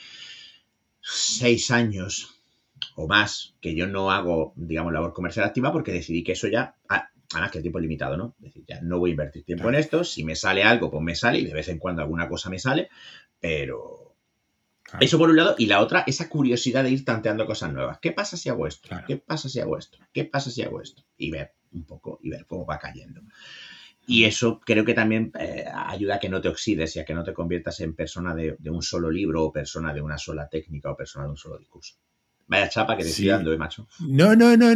S1: 6 años o más que yo no hago, digamos, labor comercial activa porque decidí que eso ya... Además que el tiempo es limitado, ¿no? Es decir, ya no voy a invertir tiempo en esto. Si me sale algo, pues me sale y de vez en cuando alguna cosa me sale, pero... Eso por un lado. Y la otra, esa curiosidad de ir tanteando cosas nuevas. ¿Qué pasa si hago esto? ¿Qué pasa si hago esto? ¿Qué pasa si hago esto? Y ver un poco y ver cómo va cayendo. Y eso creo que también ayuda a que no te oxides y a que no te conviertas en persona de un solo libro o persona de una sola técnica o persona de un solo discurso. Vaya chapa que te estoy dando, macho.
S2: No.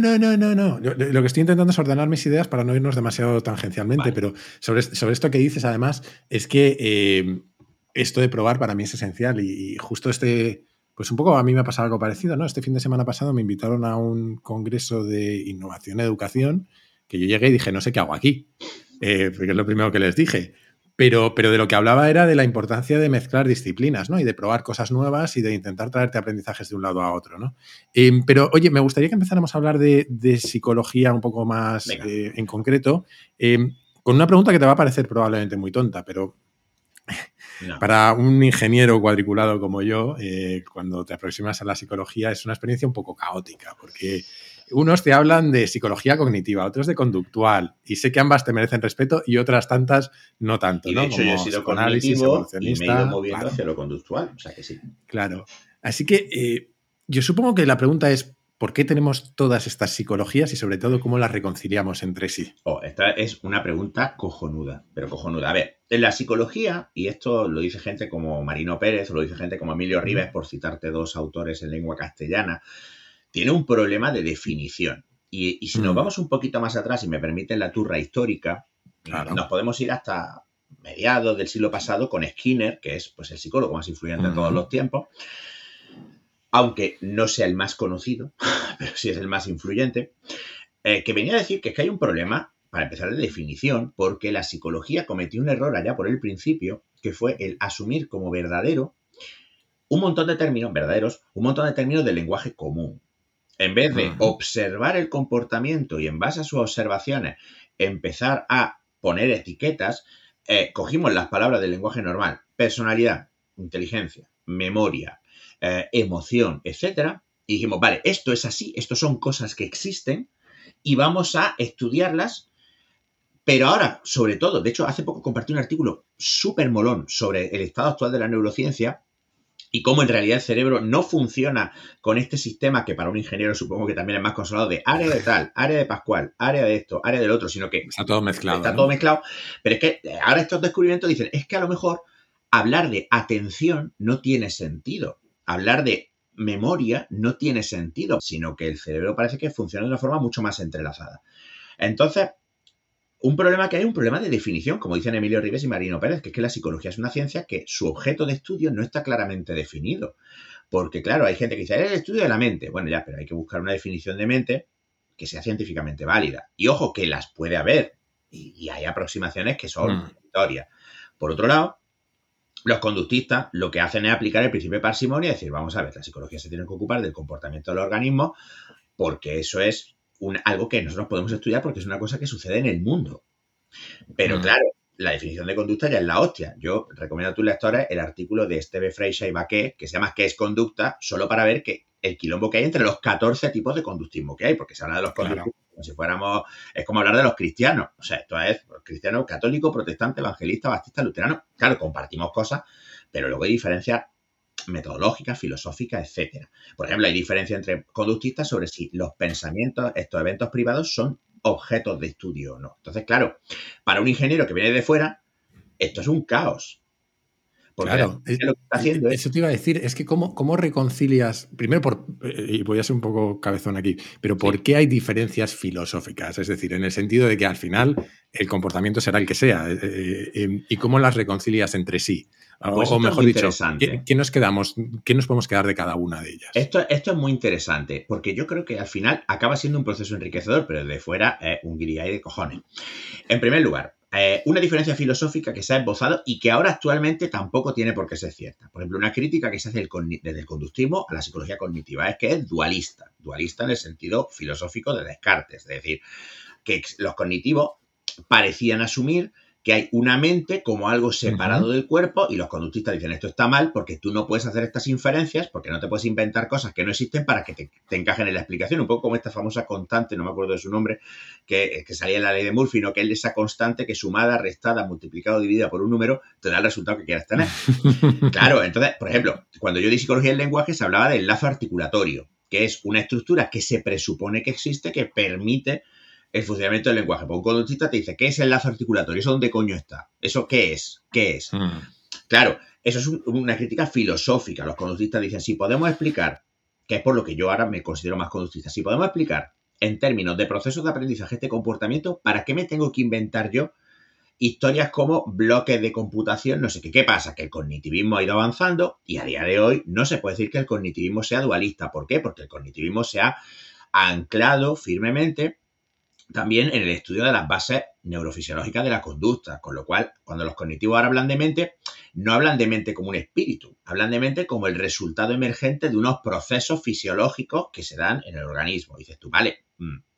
S2: Lo que estoy intentando es ordenar mis ideas para no irnos demasiado tangencialmente, pero sobre esto que dices, además, es que esto de probar para mí es esencial y justo pues un poco a mí me ha pasado algo parecido, ¿no? Este fin de semana pasado me invitaron a un congreso de innovación y educación que yo llegué y dije, no sé qué hago aquí, porque es lo primero que les dije. Pero de lo que hablaba era de la importancia de mezclar disciplinas, ¿no? Y de probar cosas nuevas y de intentar traerte aprendizajes de un lado a otro, ¿no? Pero, oye, me gustaría que empezáramos a hablar de psicología un poco más en concreto, con una pregunta que te va a parecer probablemente muy tonta, pero no. Para un ingeniero cuadriculado como yo, cuando te aproximas a la psicología es una experiencia un poco caótica, porque unos te hablan de psicología cognitiva, otros de conductual, y sé que ambas te merecen respeto y otras tantas no tanto.
S1: Y de hecho,
S2: como
S1: yo he sido cognitivo y me he ido moviendo hacia lo conductual, o sea que sí.
S2: Claro. Así que yo supongo que la pregunta es ¿por qué tenemos todas estas psicologías y sobre todo cómo las reconciliamos entre sí?
S1: Esta es una pregunta cojonuda, pero cojonuda. A ver, en la psicología, y esto lo dice gente como Marino Pérez o lo dice gente como Emilio Ribes, por citarte dos autores en lengua castellana, tiene un problema de definición. Y si nos vamos un poquito más atrás y me permiten la turra histórica, nos podemos ir hasta mediados del siglo pasado con Skinner, que es pues el psicólogo más influyente de todos los tiempos, aunque no sea el más conocido, pero sí es el más influyente, que venía a decir que es que hay un problema, para empezar, de definición, porque la psicología cometió un error allá por el principio, que fue el asumir como verdadero un montón de términos verdaderos, un montón de términos del lenguaje común. En vez de observar el comportamiento y en base a sus observaciones empezar a poner etiquetas, cogimos las palabras del lenguaje normal, personalidad, inteligencia, memoria, emoción, etcétera, y dijimos, vale, esto es así, esto son cosas que existen y vamos a estudiarlas, pero ahora, sobre todo, de hecho, hace poco compartí un artículo súper molón sobre el estado actual de la neurociencia y cómo en realidad el cerebro no funciona con este sistema que para un ingeniero supongo que también es más consolado de área de tal, área de Pascual, área de esto, área del otro, sino que
S2: está todo mezclado.
S1: Está todo mezclado, pero es que ahora estos descubrimientos dicen, es que a lo mejor hablar de atención no tiene sentido. Hablar de memoria no tiene sentido, sino que el cerebro parece que funciona de una forma mucho más entrelazada. Entonces, un problema que hay, un problema de definición, como dicen Emilio Ribes y Marino Pérez, que es que la psicología es una ciencia que su objeto de estudio no está claramente definido. Porque, claro, hay gente que dice, es el estudio de la mente. Bueno, ya, pero hay que buscar una definición de mente que sea científicamente válida. Y ojo, que las puede haber. Y hay aproximaciones que son historias. Por otro lado, los conductistas lo que hacen es aplicar el principio de parsimonia y decir, vamos a ver, la psicología se tiene que ocupar del comportamiento del organismo porque eso es algo que nosotros podemos estudiar porque es una cosa que sucede en el mundo. Pero claro, la definición de conducta ya es la hostia. Yo recomiendo a tus lectores el artículo de Esteve Freixa y Baqué, que se llama ¿Qué es conducta? Solo para ver que el quilombo que hay entre los 14 tipos de conductismo que hay, porque se habla de los conductismos como si fuéramos, es como hablar de los cristianos. O sea, esto es cristiano, católico, protestante, evangelista, baptista, luterano. Claro, compartimos cosas, pero luego hay diferencias metodológicas, filosóficas, etcétera. Por ejemplo, hay diferencia entre conductistas sobre si los pensamientos, estos eventos privados son objetos de estudio o no. Entonces, claro, para un ingeniero que viene de fuera, esto es un caos. Porque
S2: claro,
S1: lo que está haciendo es...
S2: eso te iba a decir, es que cómo reconcilias, primero, y voy a ser un poco cabezón aquí, pero ¿por qué hay diferencias filosóficas? Es decir, en el sentido de que al final el comportamiento será el que sea, y cómo las reconcilias entre sí.
S1: Pues
S2: O
S1: esto es
S2: mejor
S1: muy
S2: dicho,
S1: interesante.
S2: ¿qué nos quedamos, qué nos podemos quedar de cada una de ellas?
S1: Esto es muy interesante, porque yo creo que al final acaba siendo un proceso enriquecedor, pero desde fuera es un guirigay de cojones. En primer lugar, una diferencia filosófica que se ha esbozado y que ahora actualmente tampoco tiene por qué ser cierta. Por ejemplo, una crítica que se hace desde el conductismo a la psicología cognitiva es que es dualista. Dualista en el sentido filosófico de Descartes. Es decir, que los cognitivos parecían asumir que hay una mente como algo separado del cuerpo y los conductistas dicen esto está mal porque tú no puedes hacer estas inferencias, porque no te puedes inventar cosas que no existen para que te encajen en la explicación. Un poco como esta famosa constante, no me acuerdo de su nombre, que salía en la ley de Murphy, ¿no? Que es esa constante que sumada, restada, multiplicada o dividida por un número te da el resultado que quieras tener. Claro, entonces, por ejemplo, cuando yo di psicología del lenguaje se hablaba del lazo articulatorio, que es una estructura que se presupone que existe, que permite el funcionamiento del lenguaje. Pues un conductista te dice, ¿qué es el lazo articulatorio? ¿Eso dónde coño está? ¿Eso qué es? ¿Qué es? Claro, eso es una crítica filosófica. Los conductistas dicen, si podemos explicar, que es por lo que yo ahora me considero más conductista, si podemos explicar en términos de procesos de aprendizaje este comportamiento, ¿para qué me tengo que inventar yo historias como bloques de computación? No sé qué. ¿Qué pasa? Que el cognitivismo ha ido avanzando y a día de hoy no se puede decir que el cognitivismo sea dualista. ¿Por qué? Porque el cognitivismo se ha anclado firmemente también en el estudio de las bases neurofisiológicas de la conducta, con lo cual, cuando los cognitivos ahora hablan de mente, no hablan de mente como un espíritu, hablan de mente como el resultado emergente de unos procesos fisiológicos que se dan en el organismo. Y dices tú, vale,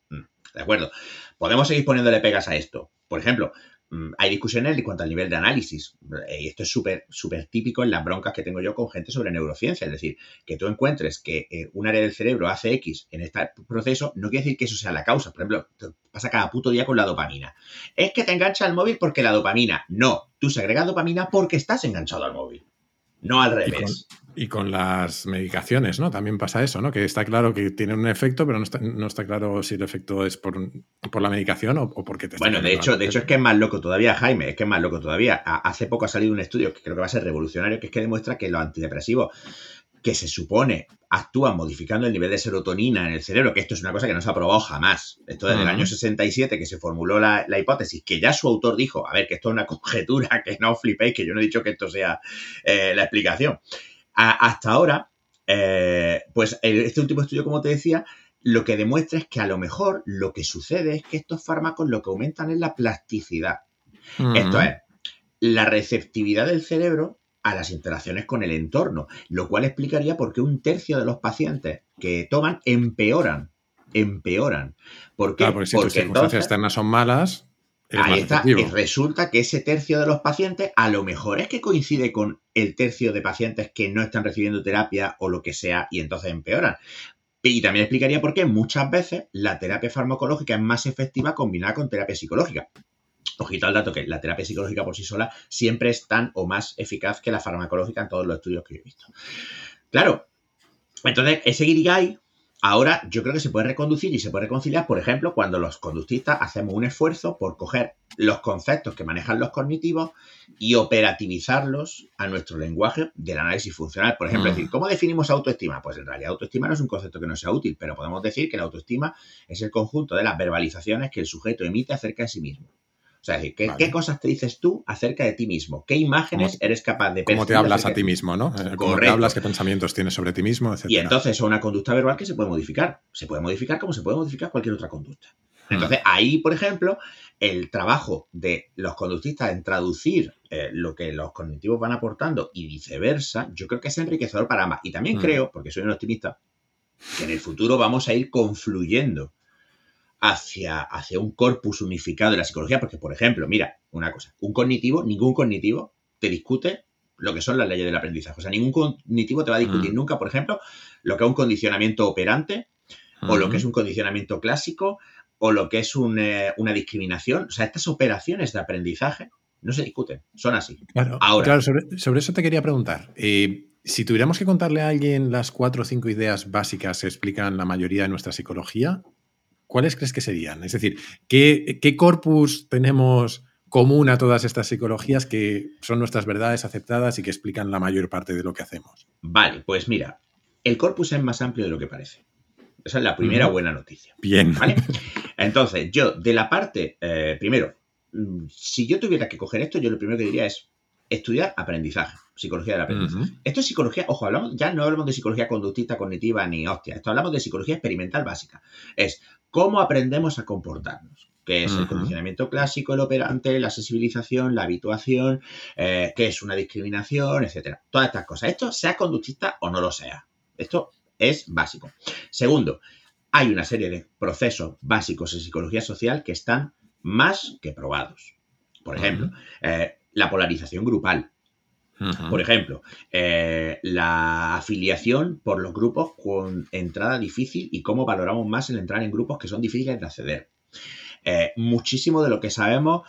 S1: de acuerdo, podemos seguir poniéndole pegas a esto. Por ejemplo, hay discusiones en cuanto al nivel de análisis. Y esto es súper típico en las broncas que tengo yo con gente sobre neurociencia. Es decir, que tú encuentres que un área del cerebro hace X en este proceso, no quiere decir que eso sea la causa. Por ejemplo, te pasa cada puto día con la dopamina. Es que te engancha al móvil porque la dopamina. No, tú segregas dopamina porque estás enganchado al móvil. No al revés.
S2: Y con las medicaciones, ¿no? También pasa eso, ¿no? Que está claro que tienen un efecto, pero no está claro si el efecto es por la medicación o porque te...
S1: Bueno, de hecho es que es más loco todavía, Jaime, es que es más loco todavía. Hace poco ha salido un estudio que creo que va a ser revolucionario, que es que demuestra que los antidepresivos que se supone actúan modificando el nivel de serotonina en el cerebro, que esto es una cosa que no se ha probado jamás. Esto desde el año 67 que se formuló la hipótesis, que ya su autor dijo, a ver, que esto es una conjetura, que no flipéis, que yo no he dicho que esto sea la explicación. Hasta ahora, pues este último estudio, como te decía, lo que demuestra es que a lo mejor lo que sucede es que estos fármacos lo que aumentan es la plasticidad. Esto es, la receptividad del cerebro a las interacciones con el entorno, lo cual explicaría por qué 1/3 de los pacientes que toman empeoran. ¿Por qué?
S2: Claro, porque si tus circunstancias externas son malas,
S1: ahí está. Y resulta que ese 1/3 de los pacientes a lo mejor es que coincide con el 1/3 de pacientes que no están recibiendo terapia o lo que sea y entonces empeoran. Y también explicaría por qué muchas veces la terapia farmacológica es más efectiva combinada con terapia psicológica. Ojito al dato que la terapia psicológica por sí sola siempre es tan o más eficaz que la farmacológica en todos los estudios que yo he visto. Claro, entonces ese guirigay ahora yo creo que se puede reconducir y se puede reconciliar, por ejemplo, cuando los conductistas hacemos un esfuerzo por coger los conceptos que manejan los cognitivos y operativizarlos a nuestro lenguaje del análisis funcional. Por ejemplo, decir, ¿cómo definimos autoestima? Pues en realidad autoestima no es un concepto que no sea útil, pero podemos decir que la autoestima es el conjunto de las verbalizaciones que el sujeto emite acerca de sí mismo. O sea, ¿qué cosas te dices tú acerca de ti mismo? ¿Qué imágenes eres capaz de percibir?
S2: ¿Cómo te hablas a ti mismo, no? ¿Cómo te hablas? ¿Qué pensamientos tienes sobre ti mismo? Etcétera.
S1: Y entonces es una conducta verbal que se puede modificar. Se puede modificar como se puede modificar cualquier otra conducta. Entonces, ahí, por ejemplo, el trabajo de los conductistas en traducir lo que los cognitivos van aportando y viceversa, yo creo que es enriquecedor para ambas. Y también creo, porque soy un optimista, que en el futuro vamos a ir confluyendo hacia un corpus unificado de la psicología, porque, por ejemplo, mira, una cosa, ningún cognitivo te discute lo que son las leyes del aprendizaje. O sea, ningún cognitivo te va a discutir nunca, por ejemplo, lo que es un condicionamiento operante o lo que es un condicionamiento clásico o lo que es una discriminación. O sea, estas operaciones de aprendizaje no se discuten, son así.
S2: Claro, sobre eso te quería preguntar. Si tuviéramos que contarle a alguien las 4 o 5 ideas básicas que explican la mayoría de nuestra psicología, ¿cuáles crees que serían? Es decir, ¿qué corpus tenemos común a todas estas psicologías que son nuestras verdades aceptadas y que explican la mayor parte de lo que hacemos?
S1: Vale, pues mira, el corpus es más amplio de lo que parece. Esa es la primera buena noticia.
S2: Bien.
S1: ¿Vale? Entonces, yo, de la parte, primero, si yo tuviera que coger esto, yo lo primero que diría es estudiar aprendizaje, psicología del aprendizaje. Esto es psicología, ojo, ya no hablamos de psicología conductista, cognitiva ni hostia, esto hablamos de psicología experimental básica. Es cómo aprendemos a comportarnos, que es el condicionamiento clásico, el operante, la sensibilización, la habituación, que es una discriminación, etcétera. Todas estas cosas. Esto sea conductista o no lo sea. Esto es básico. Segundo, hay una serie de procesos básicos en psicología social que están más que probados. Por ejemplo, la polarización grupal. Por ejemplo, la afiliación por los grupos con entrada difícil y cómo valoramos más el entrar en grupos que son difíciles de acceder. Muchísimo de lo que sabemos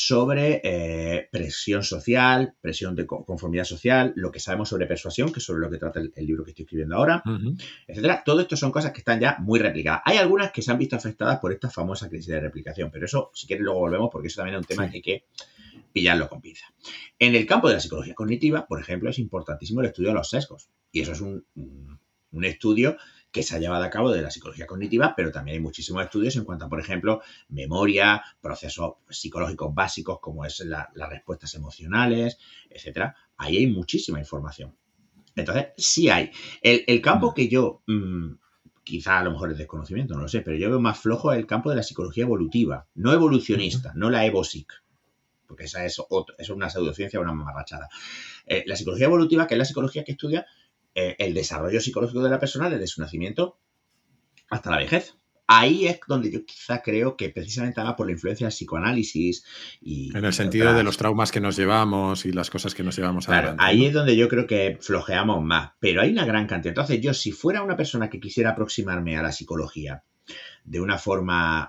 S1: sobre presión social, presión de conformidad social, lo que sabemos sobre persuasión, que es sobre lo que trata el libro que estoy escribiendo ahora, etcétera. Todo esto son cosas que están ya muy replicadas. Hay algunas que se han visto afectadas por esta famosa crisis de replicación, pero eso, si quieres, luego volvemos porque eso también es un tema que hay que pillarlo con pinza. En el campo de la psicología cognitiva, por ejemplo, es importantísimo el estudio de los sesgos. Y eso es un estudio que se ha llevado a cabo de la psicología cognitiva, pero también hay muchísimos estudios en cuanto a, por ejemplo, memoria, procesos psicológicos básicos como es las respuestas emocionales, etcétera. Ahí hay muchísima información. Entonces, sí hay. El campo que yo, quizá a lo mejor es desconocimiento, no lo sé, pero yo veo más flojo el campo de la psicología evolutiva, no evolucionista, no la EVOSIC, porque esa es una pseudociencia, una mamarrachada. La psicología evolutiva, que es la psicología que estudia el desarrollo psicológico de la persona desde su nacimiento hasta la vejez. Ahí es donde yo quizá creo que precisamente además por la influencia del psicoanálisis y...
S2: En el sentido de los traumas que nos llevamos y las cosas que nos llevamos
S1: adelante. Claro, ahí es donde yo creo que flojeamos más, pero hay una gran cantidad. Entonces yo, si fuera una persona que quisiera aproximarme a la psicología de una forma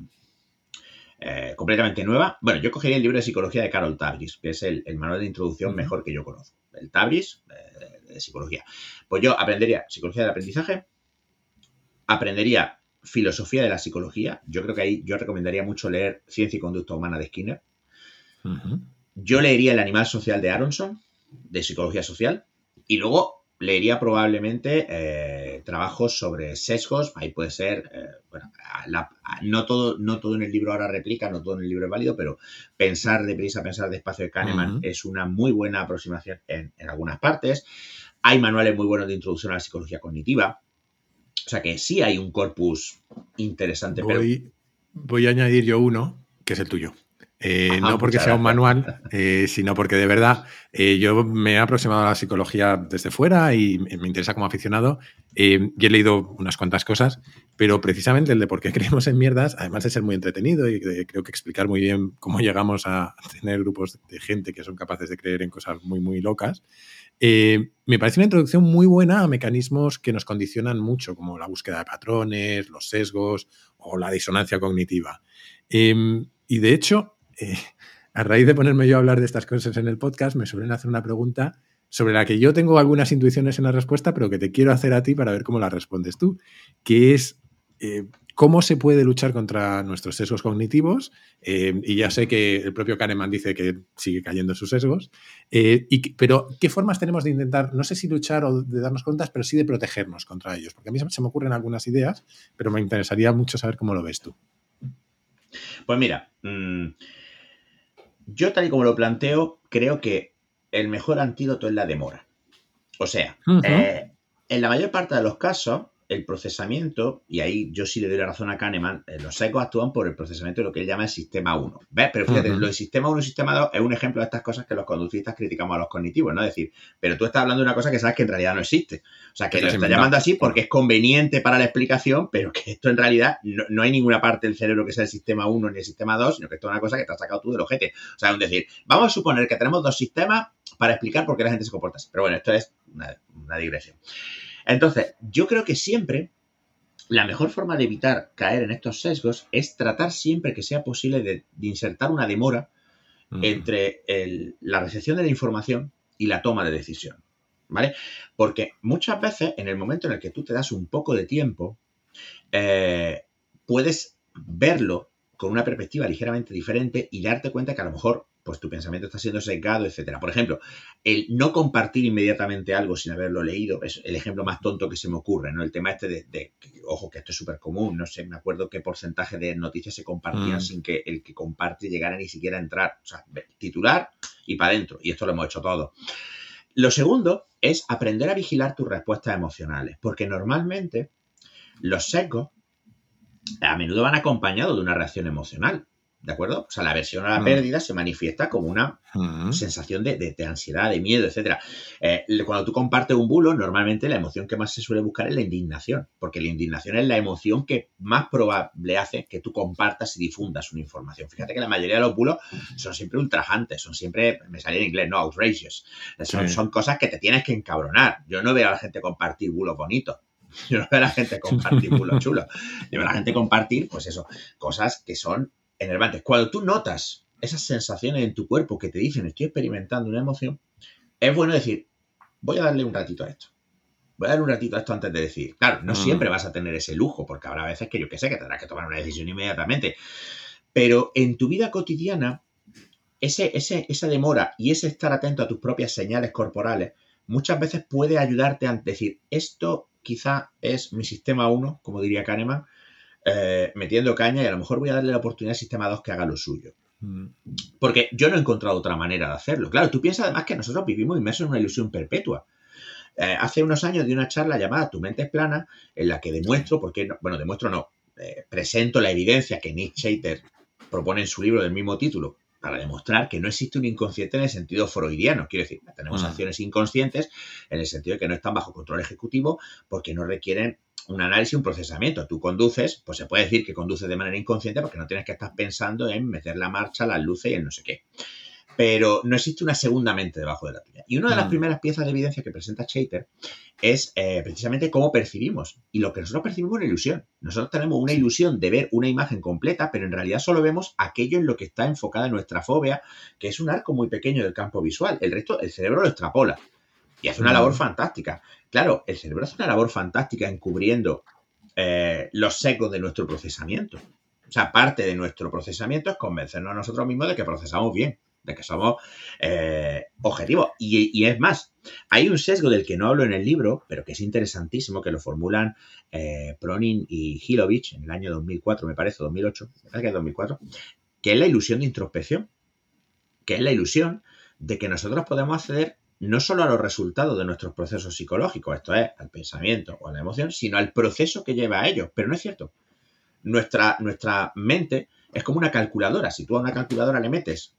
S1: completamente nueva, bueno, yo cogería el libro de psicología de Carol Tavris, que es el manual de introducción mejor que yo conozco. El Tavris de psicología. Pues yo aprendería psicología del aprendizaje, aprendería filosofía de la psicología. Yo creo que ahí yo recomendaría mucho leer Ciencia y Conducta Humana de Skinner. Yo leería El animal social de Aronson, de psicología social, y luego leería probablemente trabajos sobre sesgos. Ahí puede ser, no todo en el libro ahora replica, no todo en el libro es válido, pero Pensar deprisa, pensar despacio de Kahneman es una muy buena aproximación en algunas partes. Hay manuales muy buenos de introducción a la psicología cognitiva. O sea que sí hay un corpus interesante.
S2: Voy a añadir yo uno, que es el tuyo. No porque sea un manual, sino porque de verdad yo me he aproximado a la psicología desde fuera y me interesa como aficionado y he leído unas cuantas cosas, pero precisamente el de por qué creemos en mierdas, además de ser muy entretenido y creo que explicar muy bien cómo llegamos a tener grupos de gente que son capaces de creer en cosas muy, muy locas, me parece una introducción muy buena a mecanismos que nos condicionan mucho, como la búsqueda de patrones, los sesgos o la disonancia cognitiva. Y de hecho, a raíz de ponerme yo a hablar de estas cosas en el podcast, me suelen hacer una pregunta sobre la que yo tengo algunas intuiciones en la respuesta, pero que te quiero hacer a ti para ver cómo la respondes tú, que es cómo se puede luchar contra nuestros sesgos cognitivos. Y ya sé que el propio Kahneman dice que sigue cayendo en sus sesgos, pero ¿qué formas tenemos de intentar, no sé si luchar o de darnos cuenta, pero sí de protegernos contra ellos? Porque a mí se me ocurren algunas ideas, pero me interesaría mucho saber cómo lo ves tú.
S1: Pues mira, yo tal y como lo planteo, creo que el mejor antídoto es la demora. O sea, en la mayor parte de los casos, el procesamiento, y ahí yo sí le doy la razón a Kahneman, los sesgos actúan por el procesamiento de lo que él llama el sistema 1. ¿Ves? Pero fíjate, lo del sistema 1 y sistema 2 es un ejemplo de estas cosas que los conductistas criticamos a los cognitivos, ¿no? Es decir, pero tú estás hablando de una cosa que sabes que en realidad no existe. O sea, que lo estás llamando así porque es conveniente para la explicación, pero que esto en realidad no hay ninguna parte del cerebro que sea el sistema 1 ni el sistema 2, sino que esto es una cosa que te has sacado tú del ojete. O sea, es decir, vamos a suponer que tenemos dos sistemas para explicar por qué la gente se comporta así. Pero bueno, esto es una digresión. Entonces, yo creo que siempre la mejor forma de evitar caer en estos sesgos es tratar siempre que sea posible de insertar una demora entre la recepción de la información y la toma de decisión, ¿vale? Porque muchas veces, en el momento en el que tú te das un poco de tiempo, puedes verlo con una perspectiva ligeramente diferente y darte cuenta que a lo mejor pues tu pensamiento está siendo sesgado, etcétera. Por ejemplo, el no compartir inmediatamente algo sin haberlo leído es el ejemplo más tonto que se me ocurre, ¿no? El tema este de ojo, que esto es súper común, no sé, me acuerdo qué porcentaje de noticias se compartían sin que el que comparte llegara ni siquiera a entrar. O sea, titular y para adentro. Y esto lo hemos hecho todos. Lo segundo es aprender a vigilar tus respuestas emocionales, porque normalmente los sesgos a menudo van acompañados de una reacción emocional, ¿de acuerdo? O sea, la aversión a la pérdida se manifiesta como una sensación de ansiedad, de miedo, etcétera. Cuando tú compartes un bulo, normalmente la emoción que más se suele buscar es la indignación, porque la indignación es la emoción que más probable hace que tú compartas y difundas una información. Fíjate que la mayoría de los bulos son siempre ultrajantes, son siempre, me salía en inglés, no, outrageous. Son cosas que te tienes que encabronar. Yo no veo a la gente compartir bulos bonitos. Yo no veo a la gente compartir bulos chulos. Yo veo a la gente compartir, pues eso, cosas que son enervantes. Cuando tú notas esas sensaciones en tu cuerpo que te dicen estoy experimentando una emoción, es bueno decir, voy a darle un ratito a esto. Voy a darle un ratito a esto antes de decir. Claro, no siempre vas a tener ese lujo, porque habrá veces que yo que sé, que tendrás que tomar una decisión inmediatamente. Pero en tu vida cotidiana, esa demora y ese estar atento a tus propias señales corporales muchas veces puede ayudarte a decir, esto quizá es mi sistema 1, como diría Kahneman, metiendo caña y a lo mejor voy a darle la oportunidad al sistema 2 que haga lo suyo. Porque yo no he encontrado otra manera de hacerlo. Claro, tú piensas además que nosotros vivimos inmersos en una ilusión perpetua. Hace unos años di una charla llamada Tu mente es plana, en la que demuestro, presento la evidencia que Nick Chater propone en su libro del mismo título, para demostrar que no existe un inconsciente en el sentido freudiano. Quiero decir, tenemos acciones inconscientes en el sentido de que no están bajo control ejecutivo porque no requieren un análisis y un procesamiento. Tú conduces, pues se puede decir que conduces de manera inconsciente porque no tienes que estar pensando en meter la marcha, las luces y el no sé qué. Pero no existe una segunda mente debajo de la tuya. Y una de las primeras piezas de evidencia que presenta Chater es precisamente cómo percibimos. Y lo que nosotros percibimos es una ilusión. Nosotros tenemos una ilusión de ver una imagen completa, pero en realidad solo vemos aquello en lo que está enfocada nuestra fobia, que es un arco muy pequeño del campo visual. El resto, el cerebro lo extrapola. Y hace una labor fantástica. Claro, el cerebro hace una labor fantástica encubriendo los sesgos de nuestro procesamiento. O sea, parte de nuestro procesamiento es convencernos a nosotros mismos de que procesamos bien, de que somos objetivos. Y es más, hay un sesgo del que no hablo en el libro, pero que es interesantísimo, que lo formulan Pronin y Hilovich en el año 2004, me parece, 2008, me parece que es 2004, que es la ilusión de introspección, que es la ilusión de que nosotros podemos acceder no solo a los resultados de nuestros procesos psicológicos, esto es, al pensamiento o a la emoción, sino al proceso que lleva a ellos. Pero no es cierto. Nuestra mente es como una calculadora. Si tú a una calculadora le metes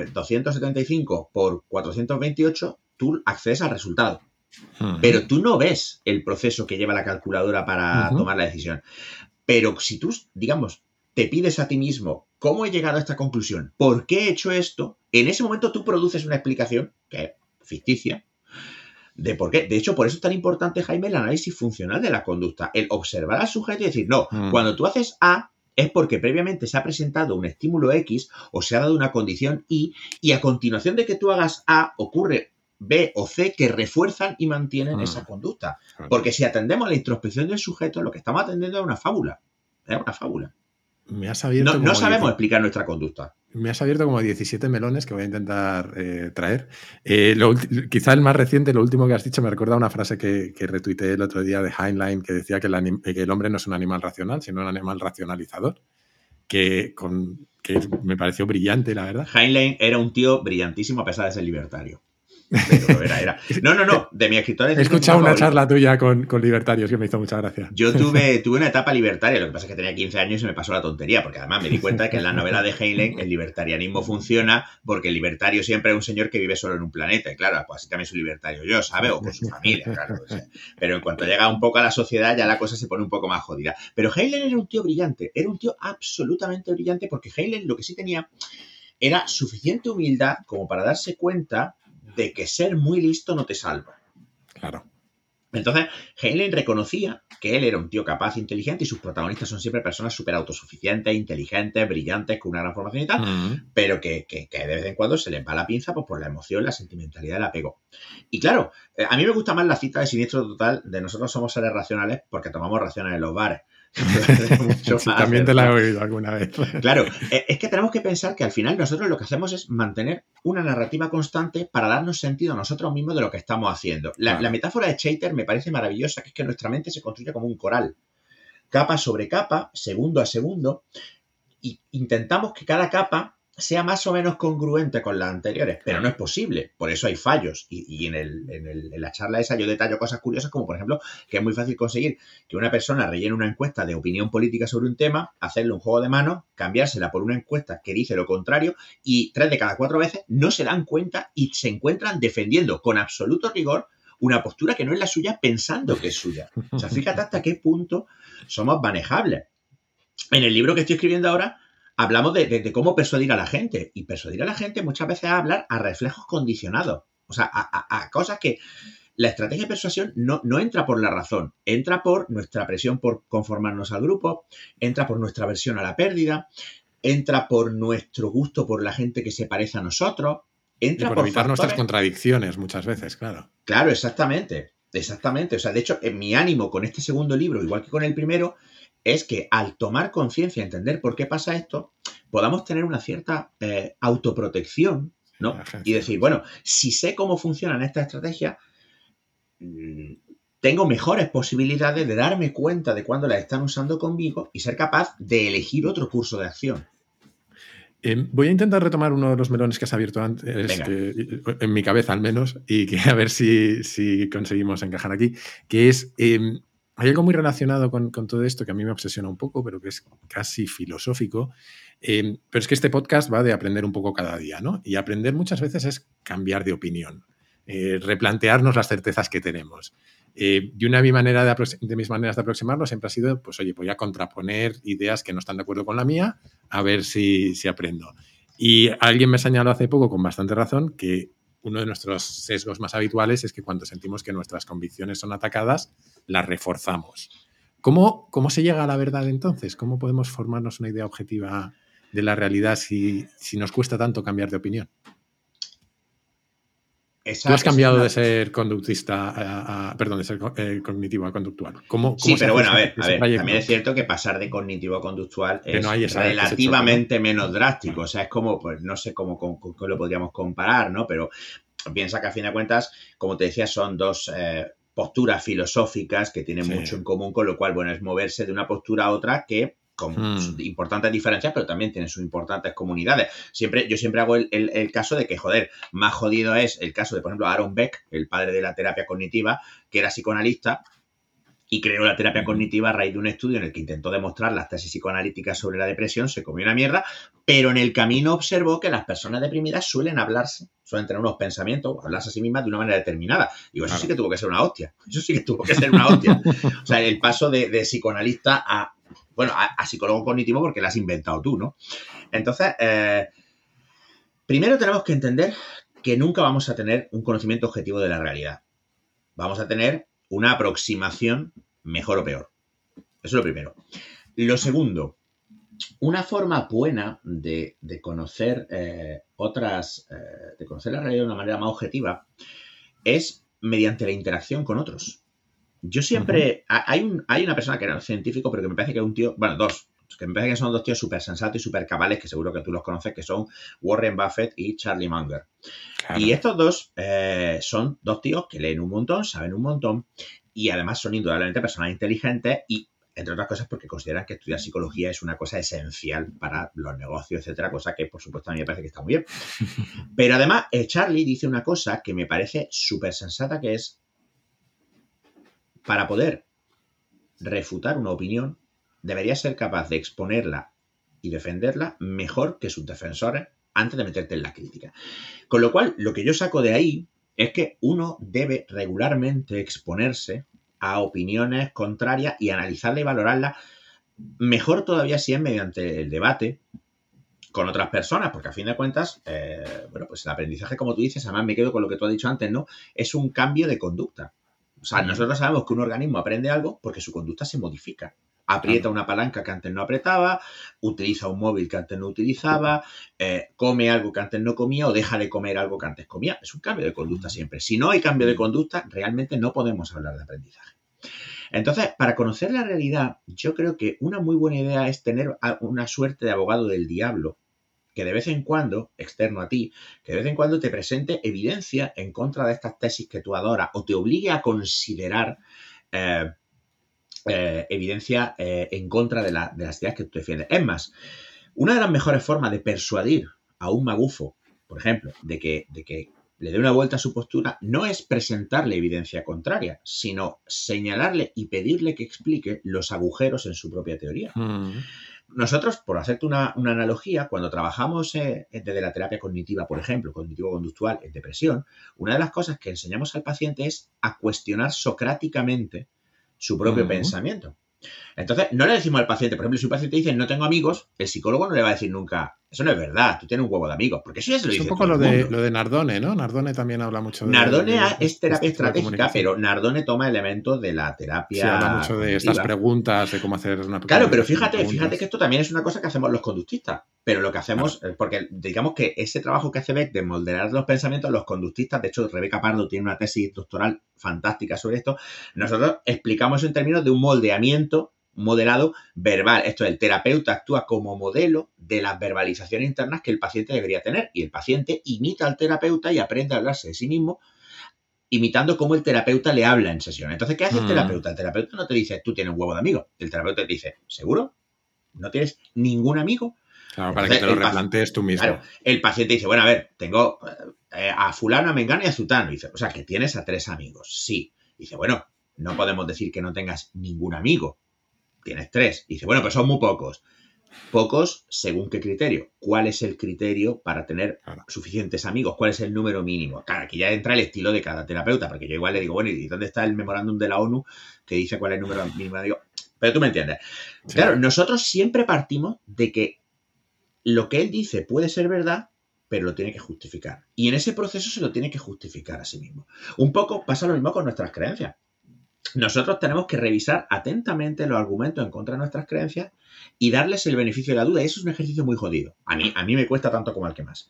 S1: 275 por 428, tú accedes al resultado. Pero tú no ves el proceso que lleva la calculadora para tomar la decisión. Pero si tú, digamos, te pides a ti mismo cómo he llegado a esta conclusión, por qué he hecho esto, en ese momento tú produces una explicación que es ficticia de por qué. De hecho, por eso es tan importante, Jaime, el análisis funcional de la conducta. El observar al sujeto y decir, no, cuando tú haces A es porque previamente se ha presentado un estímulo X o se ha dado una condición Y, y a continuación de que tú hagas A ocurre B o C que refuerzan y mantienen esa conducta. Porque si atendemos a la introspección del sujeto, lo que estamos atendiendo es una fábula. Es una fábula.
S2: Me has abierto
S1: no sabemos explicar nuestra conducta.
S2: Me has abierto como 17 melones que voy a intentar traer. Quizá el más reciente, lo último que has dicho, me recuerda a una frase que retuiteé el otro día de Heinlein, que decía que el hombre no es un animal racional, sino un animal racionalizador, que me pareció brillante, la verdad.
S1: Heinlein era un tío brillantísimo a pesar de ser libertario. Pero era. No, de mi escritor.
S2: He escuchado una charla tuya con libertarios que me hizo mucha gracia.
S1: Yo tuve una etapa libertaria, lo que pasa es que tenía 15 años y se me pasó la tontería, porque además me di cuenta de que en la novela de Heinlein el libertarianismo funciona porque el libertario siempre es un señor que vive solo en un planeta, y claro, pues así también soy libertario yo, ¿sabes? O con su familia, claro. Pero en cuanto llega un poco a la sociedad ya la cosa se pone un poco más jodida. Pero Heinlein era un tío brillante, era un tío absolutamente brillante, porque Heinlein lo que sí tenía era suficiente humildad como para darse cuenta de que ser muy listo no te salva.
S2: Claro.
S1: Entonces, Heinlein reconocía que él era un tío capaz, inteligente, y sus protagonistas son siempre personas súper autosuficientes, inteligentes, brillantes, con una gran formación y tal, pero que de vez en cuando se les va la pinza pues, por la emoción, la sentimentalidad, el apego. Y claro, a mí me gusta más la cita de Siniestro Total de nosotros somos seres racionales porque tomamos raciones en los bares.
S2: Sí, también te la he oído alguna vez.
S1: Claro, es que tenemos que pensar que al final nosotros lo que hacemos es mantener una narrativa constante para darnos sentido a nosotros mismos de lo que estamos haciendo. La metáfora de Chater me parece maravillosa, que es que nuestra mente se construye como un coral, capa sobre capa, segundo a segundo, y intentamos que cada capa sea más o menos congruente con las anteriores, pero no es posible, por eso hay fallos. Y en la charla esa yo detallo cosas curiosas, como por ejemplo que es muy fácil conseguir que una persona rellene una encuesta de opinión política sobre un tema, hacerle un juego de manos, cambiársela por una encuesta que dice lo contrario, y 3 de cada 4 veces no se dan cuenta y se encuentran defendiendo con absoluto rigor una postura que no es la suya, pensando que es suya. O sea, fíjate hasta qué punto somos manejables. En el libro que estoy escribiendo ahora hablamos de cómo persuadir a la gente. Y persuadir a la gente muchas veces es hablar a reflejos condicionados. O sea, a cosas que la estrategia de persuasión no entra por la razón. Entra por nuestra presión por conformarnos al grupo, entra por nuestra aversión a la pérdida, entra por nuestro gusto por la gente que se parece a nosotros, entra
S2: por evitar nuestras contradicciones muchas veces, claro.
S1: Claro, exactamente. Exactamente. O sea, de hecho, en mi ánimo con este segundo libro, igual que con el primero, es que al tomar conciencia, entender por qué pasa esto, podamos tener una cierta autoprotección, ¿no? Y decir, bueno, si sé cómo funcionan estas estrategias, tengo mejores posibilidades de darme cuenta de cuándo las están usando conmigo y ser capaz de elegir otro curso de acción.
S2: Voy a intentar retomar uno de los melones que has abierto antes, en mi cabeza al menos, y que a ver si conseguimos encajar aquí, que es... hay algo muy relacionado con todo esto que a mí me obsesiona un poco, pero que es casi filosófico. Pero es que este podcast va de aprender un poco cada día, ¿no? Y aprender muchas veces es cambiar de opinión, replantearnos las certezas que tenemos. Y una de mis maneras de aproximarlo siempre ha sido, pues oye, voy a contraponer ideas que no están de acuerdo con la mía, a ver si aprendo. Y alguien me señaló hace poco, con bastante razón, que uno de nuestros sesgos más habituales es que cuando sentimos que nuestras convicciones son atacadas, las reforzamos. ¿Cómo se llega a la verdad entonces? ¿Cómo podemos formarnos una idea objetiva de la realidad si nos cuesta tanto cambiar de opinión? Tú has cambiado de ser conductista de ser cognitivo a conductual.
S1: Sí, pero bueno, a ver, también es cierto que pasar de cognitivo a conductual es relativamente menos drástico. O sea, es como, pues no sé cómo lo podríamos comparar, ¿no? Pero piensa que a fin de cuentas, como te decía, son dos posturas filosóficas que tienen mucho en común, con lo cual, bueno, es moverse de una postura a otra que con importantes diferencias, pero también tiene sus importantes comunidades. Yo siempre hago el caso de que, joder, más jodido es el caso de, por ejemplo, Aaron Beck, el padre de la terapia cognitiva, que era psicoanalista y creó la terapia cognitiva a raíz de un estudio en el que intentó demostrar las tesis psicoanalíticas sobre la depresión, se comió una mierda, pero en el camino observó que las personas deprimidas suelen tener unos pensamientos, hablarse a sí mismas de una manera determinada. Digo, eso sí que tuvo que ser una hostia. O sea, el paso de psicoanalista a psicólogo cognitivo, porque lo has inventado tú, ¿no? Entonces, primero tenemos que entender que nunca vamos a tener un conocimiento objetivo de la realidad. Vamos a tener una aproximación mejor o peor. Eso es lo primero. Lo segundo, una forma buena de conocer de conocer la realidad de una manera más objetiva es mediante la interacción con otros. Yo siempre... Hay una persona que era un científico, pero que me parece que es un tío... Bueno, dos. Que me parece que son dos tíos súper sensatos y súper cabales, que seguro que tú los conoces, que son Warren Buffett y Charlie Munger. Claro. Y estos dos son dos tíos que leen un montón, saben un montón, y además son indudablemente personas inteligentes y, entre otras cosas, porque consideran que estudiar psicología es una cosa esencial para los negocios, etcétera, cosa que, por supuesto, a mí me parece que está muy bien. Pero además, Charlie dice una cosa que me parece súper sensata, que es: para poder refutar una opinión, deberías ser capaz de exponerla y defenderla mejor que sus defensores antes de meterte en la crítica. Con lo cual, lo que yo saco de ahí es que uno debe regularmente exponerse a opiniones contrarias y analizarla y valorarla, mejor todavía si es mediante el debate con otras personas, porque a fin de cuentas, pues el aprendizaje, como tú dices, además me quedo con lo que tú has dicho antes, ¿no? Es un cambio de conducta. O sea, nosotros sabemos que un organismo aprende algo porque su conducta se modifica. Aprieta una palanca que antes no apretaba, utiliza un móvil que antes no utilizaba, come algo que antes no comía o deja de comer algo que antes comía. Es un cambio de conducta siempre. Si no hay cambio de conducta, realmente no podemos hablar de aprendizaje. Entonces, para conocer la realidad, yo creo que una muy buena idea es tener una suerte de abogado del diablo que de vez en cuando, externo a ti, que de vez en cuando te presente evidencia en contra de estas tesis que tú adoras o te obligue a considerar evidencia en contra de las ideas que tú defiendes. Es más, una de las mejores formas de persuadir a un magufo, por ejemplo, de que le dé una vuelta a su postura, no es presentarle evidencia contraria, sino señalarle y pedirle que explique los agujeros en su propia teoría. Nosotros, por hacerte una analogía, cuando trabajamos desde la terapia cognitiva, por ejemplo, cognitivo-conductual en depresión, una de las cosas que enseñamos al paciente es a cuestionar socráticamente su propio pensamiento. Entonces, no le decimos al paciente, por ejemplo, si un paciente dice no tengo amigos, el psicólogo no le va a decir nunca, eso no es verdad, tú tienes un huevo de amigos, porque eso ya se lo dice
S3: un poco
S1: todo
S3: lo
S1: el mundo.
S3: de Nardone, ¿no? Nardone también habla mucho de...
S1: Nardone es terapia estratégica, pero Nardone toma elementos de la terapia.
S3: Sí, habla mucho de estas preguntas, de cómo hacer una...
S1: Claro, pero fíjate que esto también es una cosa que hacemos los conductistas. Pero lo que hacemos, porque digamos que ese trabajo que hace Beck de moldear los pensamientos, los conductistas, de hecho, Rebeca Pardo tiene una tesis doctoral fantástica sobre esto, nosotros explicamos en términos de un moldeamiento modelado verbal. Esto es, el terapeuta actúa como modelo de las verbalizaciones internas que el paciente debería tener y el paciente imita al terapeuta y aprende a hablarse de sí mismo imitando cómo el terapeuta le habla en sesión. Entonces, ¿qué hace el terapeuta? El terapeuta no te dice, tú tienes un huevo de amigos. El terapeuta te dice, ¿seguro? ¿No tienes ningún amigo?
S3: Claro, para que te lo replantees tú mismo.
S1: Claro, el paciente dice, bueno, a ver, tengo a fulano, a mengano y a zutano. Dice, o sea, que tienes a 3 amigos. Sí. Dice, bueno, no podemos decir que no tengas ningún amigo. Tienes 3. Dice, bueno, pues son muy pocos. Pocos, ¿según qué criterio? ¿Cuál es el criterio para tener suficientes amigos? ¿Cuál es el número mínimo? Claro, aquí ya entra el estilo de cada terapeuta, porque yo igual le digo, bueno, ¿y dónde está el memorándum de la ONU que dice cuál es el número mínimo? Digo, pero tú me entiendes. Sí. Claro, nosotros siempre partimos de que lo que él dice puede ser verdad, pero lo tiene que justificar. Y en ese proceso se lo tiene que justificar a sí mismo. Un poco pasa lo mismo con nuestras creencias. Nosotros tenemos que revisar atentamente los argumentos en contra de nuestras creencias y darles el beneficio de la duda. Eso es un ejercicio muy jodido. A mí me cuesta tanto como al que más.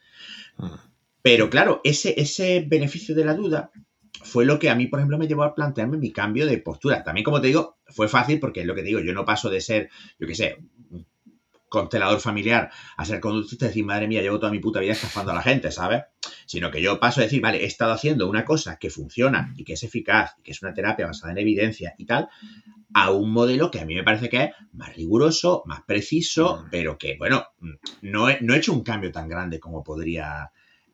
S1: Pero claro, ese beneficio de la duda fue lo que a mí, por ejemplo, me llevó a plantearme mi cambio de postura. También, como te digo, fue fácil porque es lo que te digo, yo no paso de ser, yo qué sé, constelador familiar a ser conductista y decir, madre mía, llevo toda mi puta vida estafando a la gente, ¿sabes? Sino que yo paso a decir, vale, he estado haciendo una cosa que funciona y que es eficaz y que es una terapia basada en evidencia y tal, a un modelo que a mí me parece que es más riguroso, más preciso, pero que, bueno, no he hecho un cambio tan grande como podría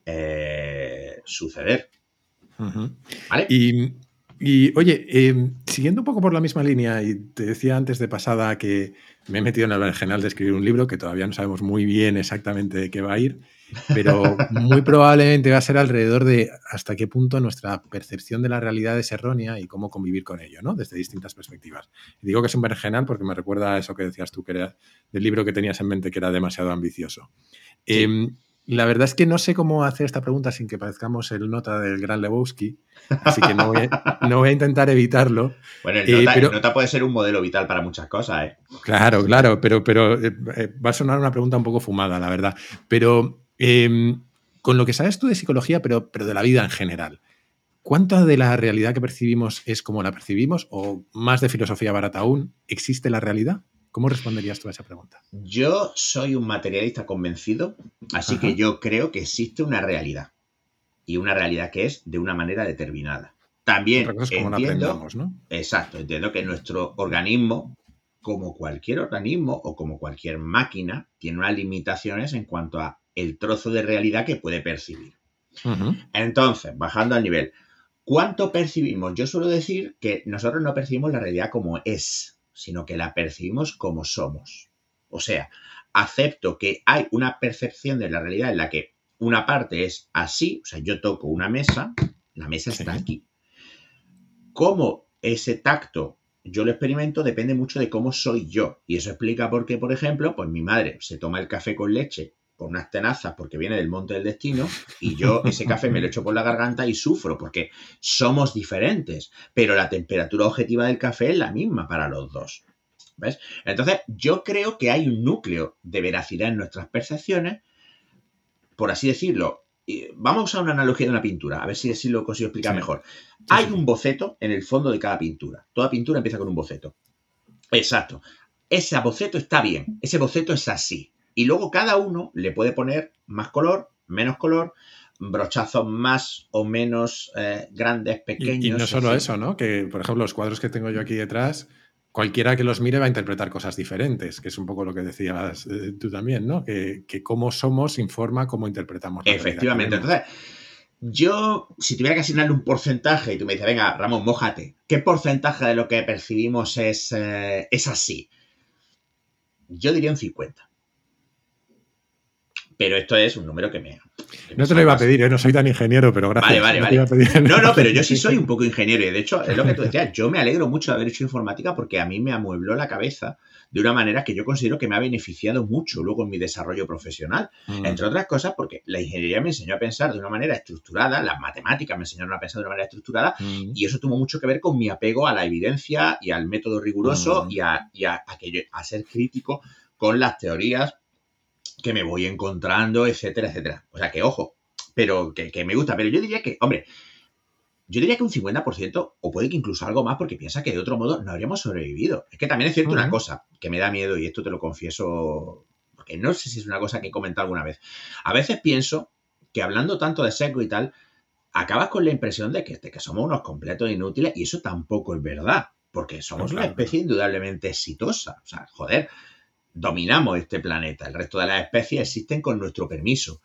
S1: suceder. ¿Vale?
S3: Y oye, siguiendo un poco por la misma línea, y te decía antes de pasada que me he metido en el berenjenal de escribir un libro que todavía no sabemos muy bien exactamente de qué va a ir, pero muy probablemente va a ser alrededor de hasta qué punto nuestra percepción de la realidad es errónea y cómo convivir con ello, ¿no? Desde distintas perspectivas. Y digo que es un berenjenal porque me recuerda a eso que decías tú, que era del libro que tenías en mente, que era demasiado ambicioso. Sí. La verdad es que no sé cómo hacer esta pregunta sin que parezcamos el nota del gran Lebowski, así que no voy a intentar evitarlo.
S1: Bueno, el nota puede ser un modelo vital para muchas cosas, ¿eh?
S3: Claro, pero va a sonar una pregunta un poco fumada, la verdad. Pero con lo que sabes tú de psicología, pero de la vida en general, ¿cuánta de la realidad que percibimos es como la percibimos? ¿O más de filosofía barata aún, existe la realidad? ¿Cómo responderías tú a esa pregunta?
S1: Yo soy un materialista convencido, así que yo creo que existe una realidad. Y una realidad que es de una manera determinada. También entiendo, ¿no? Exacto, entiendo que nuestro organismo, como cualquier organismo o como cualquier máquina, tiene unas limitaciones en cuanto a el trozo de realidad que puede percibir. Entonces, bajando al nivel, ¿cuánto percibimos? Yo suelo decir que nosotros no percibimos la realidad como es, sino que la percibimos como somos. O sea, acepto que hay una percepción de la realidad en la que una parte es así, o sea, yo toco una mesa, la mesa está aquí. Cómo ese tacto yo lo experimento depende mucho de cómo soy yo. Y eso explica por qué, por ejemplo, pues mi madre se toma el café con leche por unas tenazas porque viene del monte del destino y yo ese café me lo echo por la garganta y sufro porque somos diferentes, pero la temperatura objetiva del café es la misma para los dos. ¿Ves? Entonces, yo creo que hay un núcleo de veracidad en nuestras percepciones, por así decirlo, vamos a usar una analogía de una pintura, a ver si lo consigo explicar mejor. Hay un boceto en el fondo de cada pintura. Toda pintura empieza con un boceto. Exacto. Ese boceto está bien. Ese boceto es así. Y luego cada uno le puede poner más color, menos color, brochazos más o menos grandes, pequeños.
S3: Y no solo eso, ¿no? Que, por ejemplo, los cuadros que tengo yo aquí detrás, cualquiera que los mire va a interpretar cosas diferentes, que es un poco lo que decías tú también, ¿no? Que cómo somos informa cómo interpretamos la
S1: Efectivamente.
S3: realidad.
S1: Entonces, yo, si tuviera que asignarle un porcentaje y tú me dices, venga, Ramón, mójate, ¿qué porcentaje de lo que percibimos es así? Yo diría un 50. Pero esto es un número que me...
S3: No te lo iba a pedir, no soy tan ingeniero, pero gracias.
S1: Vale. No, pero yo sí soy un poco ingeniero y de hecho es lo que tú decías, yo me alegro mucho de haber hecho informática porque a mí me amuebló la cabeza de una manera que yo considero que me ha beneficiado mucho luego en mi desarrollo profesional. Entre otras cosas porque la ingeniería me enseñó a pensar de una manera estructurada, las matemáticas me enseñaron a pensar de una manera estructurada y eso tuvo mucho que ver con mi apego a la evidencia y al método riguroso y a ser crítico con las teorías que me voy encontrando, etcétera, etcétera. O sea, que ojo, pero que me gusta. Pero yo diría que, hombre, un 50% o puede que incluso algo más porque piensa que de otro modo no habríamos sobrevivido. Es que también es cierto una cosa que me da miedo y esto te lo confieso porque no sé si es una cosa que he comentado alguna vez. A veces pienso que hablando tanto de sesgo y tal, acabas con la impresión de que somos unos completos inútiles y eso tampoco es verdad porque somos una especie indudablemente exitosa. O sea, joder, dominamos este planeta. El resto de las especies existen con nuestro permiso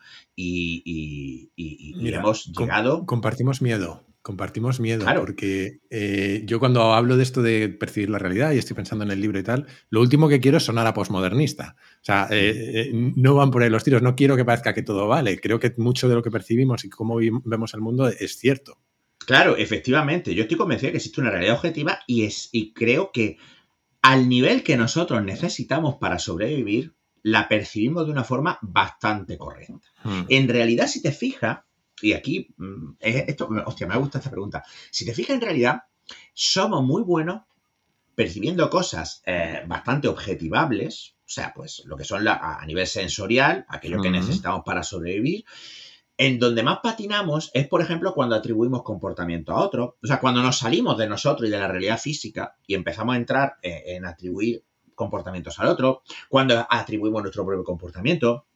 S1: y mira, hemos llegado...
S3: Compartimos miedo, claro. Porque yo cuando hablo de esto de percibir la realidad y estoy pensando en el libro y tal, lo último que quiero es sonar a posmodernista. O sea, no van por ahí los tiros, no quiero que parezca que todo vale. Creo que mucho de lo que percibimos y cómo vemos el mundo es cierto.
S1: Claro, efectivamente. Yo estoy convencido de que existe una realidad objetiva y creo que al nivel que nosotros necesitamos para sobrevivir, la percibimos de una forma bastante correcta. En realidad, si te fijas, y aquí, hostia, me gusta esta pregunta. Si te fijas, en realidad, somos muy buenos percibiendo cosas bastante objetivables, o sea, pues lo que son a nivel sensorial, aquello que necesitamos para sobrevivir. En donde más patinamos es, por ejemplo, cuando atribuimos comportamiento a otro. O sea, cuando nos salimos de nosotros y de la realidad física y empezamos a entrar en atribuir comportamientos al otro, cuando atribuimos nuestro propio comportamiento.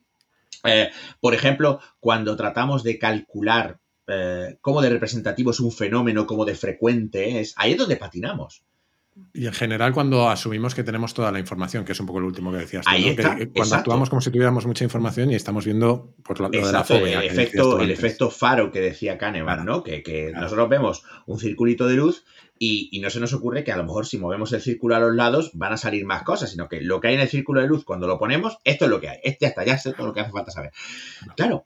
S1: Por ejemplo, cuando tratamos de calcular cómo de representativo es un fenómeno, cómo de frecuente es, ahí es donde patinamos.
S3: Y en general cuando asumimos que tenemos toda la información, que es un poco lo último que decías tú,
S1: ahí
S3: ¿no?
S1: está,
S3: que cuando actuamos como si tuviéramos mucha información y estamos viendo por lo de la fobia.
S1: El efecto faro que decía Kahneman, ¿no? Que nosotros vemos un circulito de luz y no se nos ocurre que a lo mejor si movemos el círculo a los lados van a salir más cosas, sino que lo que hay en el círculo de luz cuando lo ponemos, esto es lo que hay. Ya sé todo lo que hace falta saber. Claro,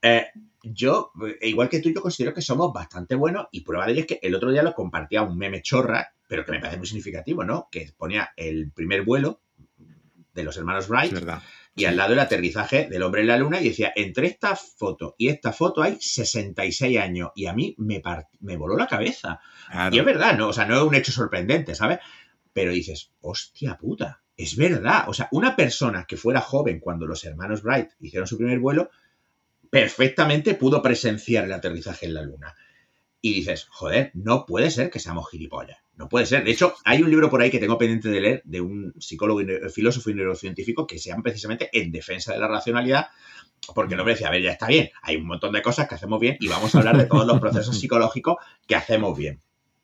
S1: yo, igual que tú, yo considero que somos bastante buenos y prueba de ello es que el otro día lo compartía un meme chorra, pero que me parece muy significativo, ¿no? Que ponía el primer vuelo de los hermanos Wright y al lado el aterrizaje del hombre en la luna y decía, entre esta foto y esta foto hay 66 años y a mí me voló la cabeza. Claro. Y es verdad, ¿no? O sea, no es un hecho sorprendente, ¿sabes? Pero dices, hostia puta, es verdad. O sea, una persona que fuera joven cuando los hermanos Wright hicieron su primer vuelo perfectamente pudo presenciar el aterrizaje en la luna. Y dices, joder, no puede ser que seamos gilipollas. No puede ser. De hecho, hay un libro por ahí que tengo pendiente de leer de un psicólogo, filósofo y neurocientífico que se llama precisamente En defensa de la racionalidad, porque el hombre decía, a ver, ya está bien, hay un montón de cosas que hacemos bien y vamos a hablar de todos los procesos psicológicos que hacemos bien.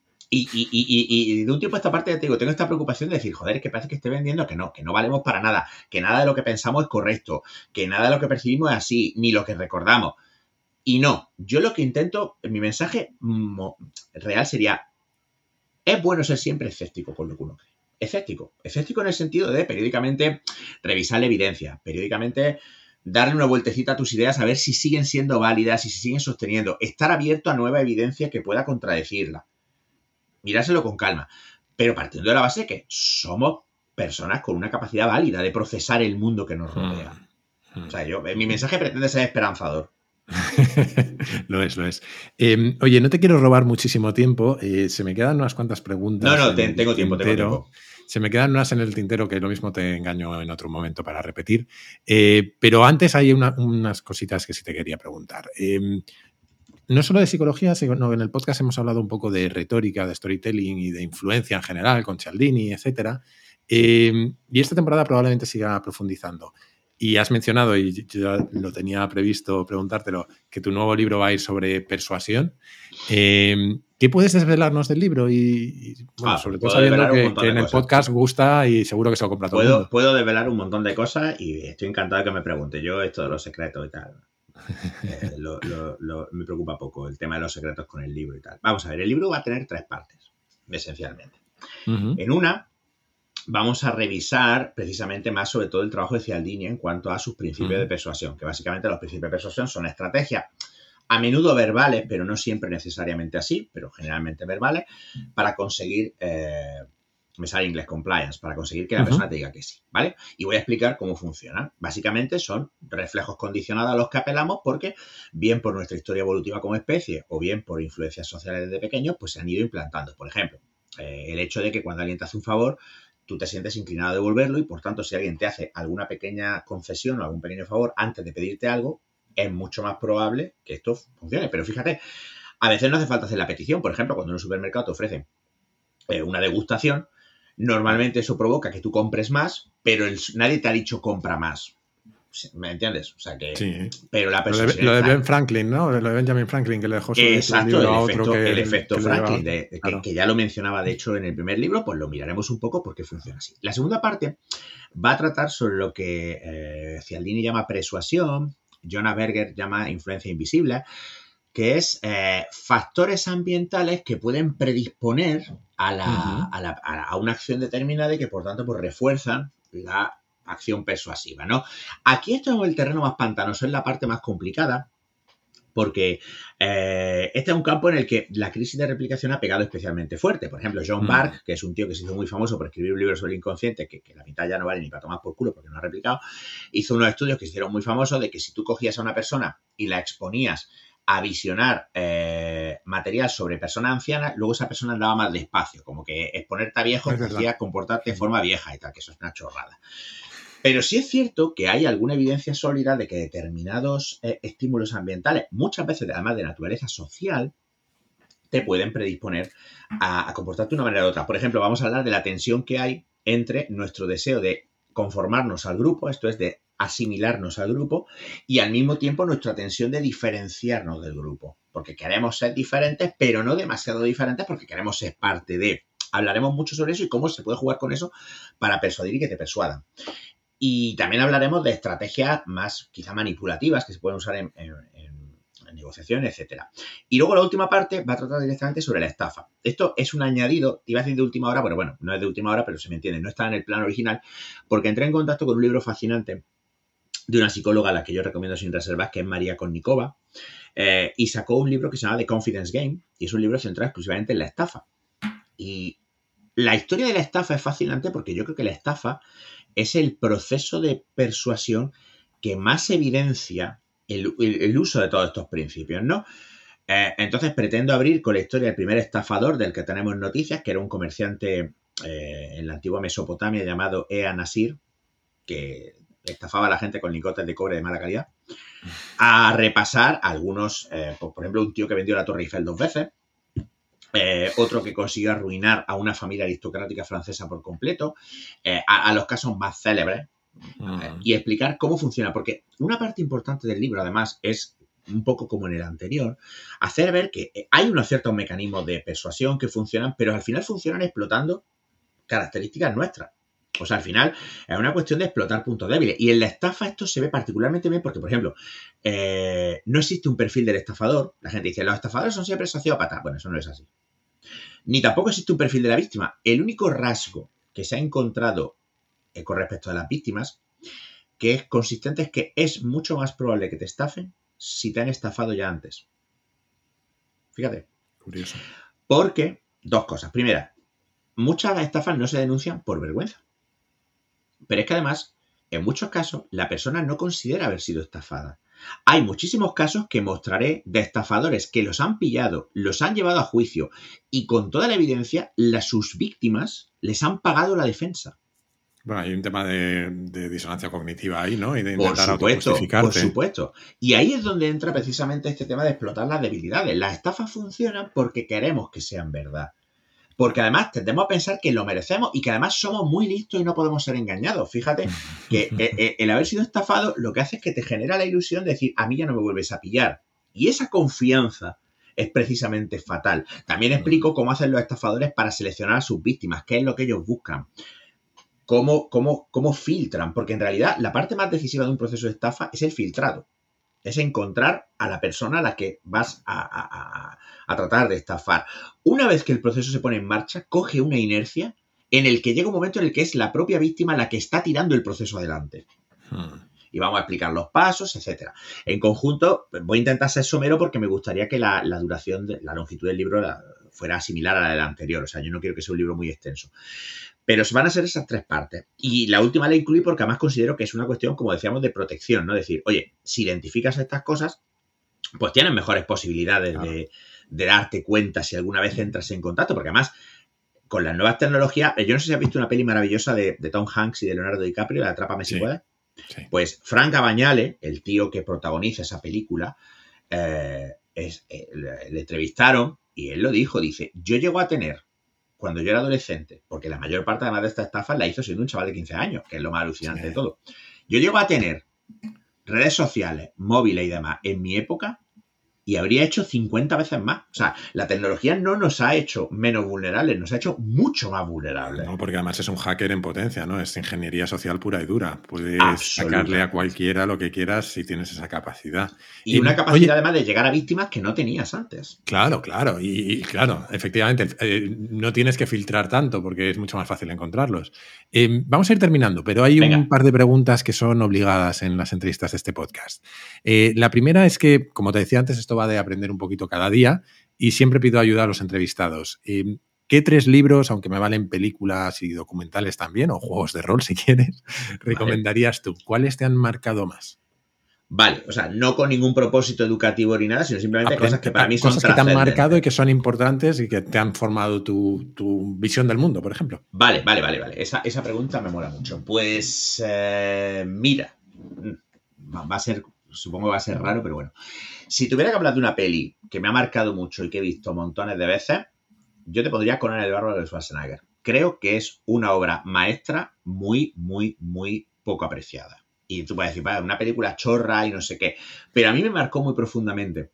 S1: Y de un tiempo a esta parte, ya te digo, tengo esta preocupación de decir, joder, que parece que esté vendiendo que no valemos para nada, que nada de lo que pensamos es correcto, que nada de lo que percibimos es así, ni lo que recordamos. Y no, yo lo que intento, mi mensaje real sería, es bueno ser siempre escéptico con lo que uno cree. Escéptico en el sentido de periódicamente revisar la evidencia, periódicamente darle una vueltecita a tus ideas a ver si siguen siendo válidas, si se siguen sosteniendo, estar abierto a nueva evidencia que pueda contradecirla. Mirárselo con calma, pero partiendo de la base de que somos personas con una capacidad válida de procesar el mundo que nos rodea. O sea, mi mensaje pretende ser esperanzador.
S3: Lo es. Oye, no te quiero robar muchísimo tiempo. Se me quedan unas cuantas preguntas.
S1: No, tengo tiempo.
S3: Se me quedan unas en el tintero que lo mismo te engaño en otro momento para repetir. Pero antes hay unas cositas que sí te quería preguntar. No solo de psicología, sino en el podcast hemos hablado un poco de retórica, de storytelling y de influencia en general, con Cialdini, etcétera. Y esta temporada probablemente siga profundizando. Y has mencionado, y yo lo tenía previsto preguntártelo, que tu nuevo libro va a ir sobre persuasión. ¿Qué puedes desvelarnos del libro? Y bueno, sobre todo sabiendo que en el podcast gusta y seguro que se lo compra todo el mundo.
S1: Puedo desvelar un montón de cosas y estoy encantado de que me pregunte. Yo esto de los secretos y tal, me preocupa poco el tema de los secretos con el libro y tal. Vamos a ver, el libro va a tener 3 partes, esencialmente. En una, vamos a revisar precisamente más sobre todo el trabajo de Cialdini en cuanto a sus principios de persuasión, que básicamente los principios de persuasión son estrategias a menudo verbales, pero no siempre necesariamente así, pero generalmente verbales, para conseguir, me sale inglés compliance, para conseguir que la persona te diga que sí, ¿vale? Y voy a explicar cómo funcionan. Básicamente son reflejos condicionados a los que apelamos porque, bien por nuestra historia evolutiva como especie o bien por influencias sociales desde pequeños, pues se han ido implantando. Por ejemplo, el hecho de que cuando alguien te hace un favor, tú te sientes inclinado a devolverlo y, por tanto, si alguien te hace alguna pequeña concesión o algún pequeño favor antes de pedirte algo, es mucho más probable que esto funcione. Pero fíjate, a veces no hace falta hacer la petición. Por ejemplo, cuando en un supermercado te ofrecen una degustación, normalmente eso provoca que tú compres más, pero nadie te ha dicho compra más. ¿Me entiendes? O sea que...
S3: Sí.
S1: Pero la persuasión...
S3: Lo de Ben Franklin, ¿no? Lo de Benjamin Franklin, que le dejó su libro a otro que...
S1: el efecto Franklin, que ya lo mencionaba, de hecho, en el primer libro, pues lo miraremos un poco porque funciona así. La segunda parte va a tratar sobre lo que Cialdini llama persuasión, Jonah Berger llama influencia invisible, que es factores ambientales que pueden predisponer a una acción determinada y que, por tanto, pues refuerzan la acción persuasiva, ¿no? Aquí esto es el terreno más pantanoso, es la parte más complicada, porque este es un campo en el que la crisis de replicación ha pegado especialmente fuerte. Por ejemplo, John Bark, que es un tío que se hizo muy famoso por escribir un libro sobre el inconsciente, que la mitad ya no vale ni para tomar por culo porque no ha replicado, hizo unos estudios que se hicieron muy famosos de que si tú cogías a una persona y la exponías a visionar material sobre personas ancianas, luego esa persona andaba más despacio, como que exponerte a viejo te hacía comportarte de forma vieja y tal, que eso es una chorrada. Pero sí es cierto que hay alguna evidencia sólida de que determinados estímulos ambientales, muchas veces además de naturaleza social, te pueden predisponer a comportarte de una manera u otra. Por ejemplo, vamos a hablar de la tensión que hay entre nuestro deseo de conformarnos al grupo, esto es de asimilarnos al grupo, y al mismo tiempo nuestra tensión de diferenciarnos del grupo, porque queremos ser diferentes, pero no demasiado diferentes porque queremos ser parte de. Hablaremos mucho sobre eso y cómo se puede jugar con eso para persuadir y que te persuadan. Y también hablaremos de estrategias más quizá manipulativas que se pueden usar en negociaciones, etcétera. Y luego la última parte va a tratar directamente sobre la estafa. Esto es un añadido, te iba a decir de última hora, pero bueno, no es de última hora, pero se me entiende, no está en el plan original, porque entré en contacto con un libro fascinante de una psicóloga a la que yo recomiendo sin reservas, que es María Konnikova, y sacó un libro que se llama The Confidence Game, y es un libro centrado exclusivamente en la estafa. Y la historia de la estafa es fascinante porque yo creo que la estafa es el proceso de persuasión que más evidencia el uso de todos estos principios, ¿no? Entonces pretendo abrir con la historia del primer estafador del que tenemos noticias, que era un comerciante en la antigua Mesopotamia llamado Ea Nasir, que estafaba a la gente con lingotes de cobre de mala calidad, a repasar algunos, por ejemplo, un tío que vendió la Torre Eiffel 2 veces, otro que consiguió arruinar a una familia aristocrática francesa por completo, a los casos más célebres, y explicar cómo funciona, porque una parte importante del libro, además, es un poco como en el anterior, hacer ver que hay unos ciertos mecanismos de persuasión que funcionan, pero al final funcionan explotando características nuestras. O sea, al final es una cuestión de explotar puntos débiles. Y en la estafa esto se ve particularmente bien porque, por ejemplo, no existe un perfil del estafador. La gente dice, los estafadores son siempre sociópatas. Bueno, eso no es así. Ni tampoco existe un perfil de la víctima. El único rasgo que se ha encontrado con respecto a las víctimas que es consistente es que es mucho más probable que te estafen si te han estafado ya antes. Fíjate.
S3: Curioso.
S1: Porque, dos cosas. Primera, muchas estafas no se denuncian por vergüenza. Pero es que además, en muchos casos, la persona no considera haber sido estafada. Hay muchísimos casos que mostraré de estafadores que los han pillado, los han llevado a juicio y con toda la evidencia, sus víctimas les han pagado la defensa.
S3: Bueno, hay un tema de disonancia cognitiva ahí, ¿no? Y de
S1: Por
S3: intentar
S1: supuesto,
S3: autojustificarte.
S1: por supuesto. Y ahí es donde entra precisamente este tema de explotar las debilidades. Las estafas funcionan porque queremos que sean verdad. Porque además tendemos a pensar que lo merecemos y que además somos muy listos y no podemos ser engañados. Fíjate que el haber sido estafado lo que hace es que te genera la ilusión de decir, a mí ya no me vuelves a pillar. Y esa confianza es precisamente fatal. También explico cómo hacen los estafadores para seleccionar a sus víctimas, qué es lo que ellos buscan. Cómo filtran, porque en realidad la parte más decisiva de un proceso de estafa es el filtrado. Es encontrar a la persona a la que vas a tratar de estafar. Una vez que el proceso se pone en marcha, coge una inercia en el que llega un momento en el que es la propia víctima la que está tirando el proceso adelante. Y vamos a explicar los pasos, etcétera. En conjunto, voy a intentar ser somero porque me gustaría que la duración, la longitud del libro fuera similar a la del anterior. O sea, yo no quiero que sea un libro muy extenso. Pero van a ser esas 3 partes. Y la última la incluí porque además considero que es una cuestión, como decíamos, de protección, ¿no? Es decir, oye, si identificas estas cosas, pues tienes mejores posibilidades de darte cuenta si alguna vez entras en contacto. Porque además, con las nuevas tecnologías, yo no sé si has visto una peli maravillosa de Tom Hanks y de Leonardo DiCaprio, la Atrápame si puedes. Sí. Pues Frank Abagnale, el tío que protagoniza esa película, le entrevistaron y él lo dijo, dice, yo llego a tener, cuando yo era adolescente, porque la mayor parte además de esta estafa la hizo siendo un chaval de 15 años, que es lo más alucinante de todo, yo llego a tener redes sociales, móviles y demás en mi época y habría hecho 50 veces más. O sea, la tecnología no nos ha hecho menos vulnerables, nos ha hecho mucho más vulnerables.
S3: No, porque además es un hacker en potencia, ¿no? Es ingeniería social pura y dura. Puedes sacarle a cualquiera lo que quieras si tienes esa capacidad.
S1: Y una capacidad además de llegar a víctimas que no tenías antes.
S3: Claro. Y claro, efectivamente, no tienes que filtrar tanto porque es mucho más fácil encontrarlos. Vamos a ir terminando, pero hay un par de preguntas que son obligadas en las entrevistas de este podcast. La primera es que, como te decía antes, esto va de aprender un poquito cada día y siempre pido ayuda a los entrevistados. ¿Qué 3 libros, aunque me valen películas y documentales también, o juegos de rol si quieres, recomendarías tú? ¿Cuáles te han marcado más?
S1: Vale, o sea, no con ningún propósito educativo ni nada, sino simplemente cosas que para mí son
S3: cosas que te han marcado y que son importantes y que te han formado tu visión del mundo, por ejemplo. Vale.
S1: Esa pregunta me mola mucho. Pues, mira, supongo que va a ser raro, pero bueno. Si tuviera que hablar de una peli que me ha marcado mucho y que he visto montones de veces, yo te pondría Conan el Bárbaro de Schwarzenegger. Creo que es una obra maestra muy, muy, muy poco apreciada. Y tú puedes decir, vale, una película chorra y no sé qué. Pero a mí me marcó muy profundamente.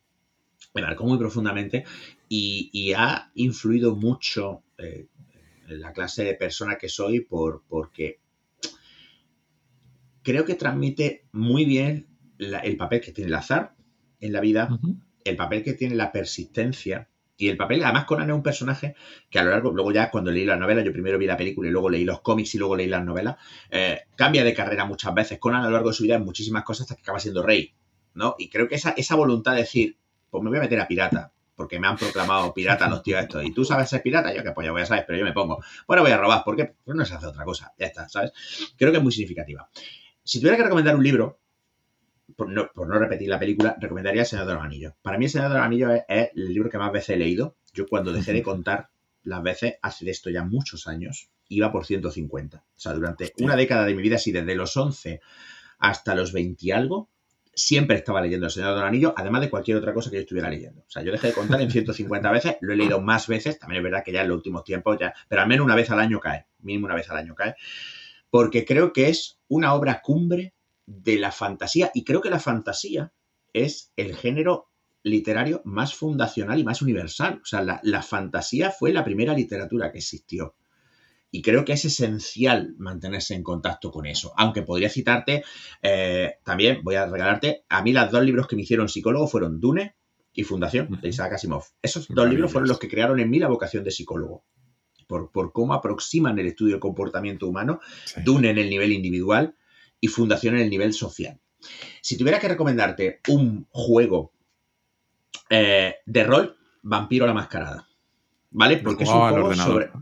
S1: Y ha influido mucho en la clase de persona que soy porque creo que transmite muy bien el papel que tiene el azar en la vida, el papel que tiene la persistencia y el papel, además Conan es un personaje que a lo largo, luego ya cuando leí las novelas, yo primero vi la película y luego leí los cómics y luego leí las novelas, cambia de carrera muchas veces. Conan a lo largo de su vida en muchísimas cosas hasta que acaba siendo rey, ¿no? Y creo que esa voluntad de decir, pues me voy a meter a pirata, porque me han proclamado pirata los tíos estos, y tú sabes ser pirata, yo que pues ya voy a saber, pero yo me pongo, bueno, voy a robar, ¿por qué? Pues no se hace otra cosa, ya está, ¿sabes? Creo que es muy significativa. Si tuviera que recomendar un libro, por no repetir la película, recomendaría El Señor de los Anillos. Para mí El Señor de los Anillos es el libro que más veces he leído. Yo cuando dejé de contar las veces, hace de esto ya muchos años, iba por 150. O sea, durante una década de mi vida, así desde los 11 hasta los 20 y algo, siempre estaba leyendo El Señor de los Anillos, además de cualquier otra cosa que yo estuviera leyendo. O sea, yo dejé de contar en 150 veces, lo he leído más veces, también es verdad que ya en los últimos tiempos, ya, pero al menos una vez al año cae, mínimo una vez al año cae, porque creo que es una obra cumbre de la fantasía, y creo que la fantasía es el género literario más fundacional y más universal. O sea, la fantasía fue la primera literatura que existió. Y creo que es esencial mantenerse en contacto con eso. Aunque podría citarte, también voy a regalarte, a mí los 2 libros que me hicieron psicólogo fueron Dune y Fundación, de Isaac Asimov. Esos 2 libros fueron los que crearon en mí la vocación de psicólogo. Por cómo aproximan el estudio del comportamiento humano, sí. Dune en el nivel individual y Fundación en el nivel social. Si tuviera que recomendarte un juego de rol, Vampiro la Mascarada. ¿Vale? Porque es un juego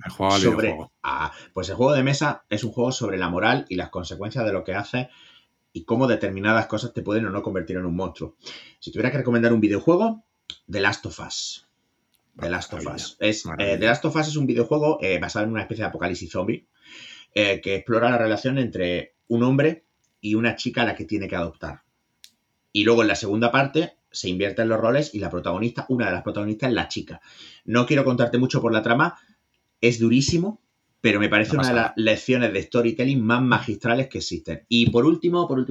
S1: sobre pues el juego de mesa es un juego sobre la moral y las consecuencias de lo que haces y cómo determinadas cosas te pueden o no convertir en un monstruo. Si tuviera que recomendar un videojuego, The Last of Us. The Last of Us. The Last of Us es un videojuego basado en una especie de apocalipsis zombie que explora la relación entre un hombre y una chica a la que tiene que adoptar. Y luego en la segunda parte se invierten los roles y la protagonista, una de las protagonistas es la chica. No quiero contarte mucho por la trama, es durísimo, pero me parece una de las lecciones de storytelling más magistrales que existen. Y por último, por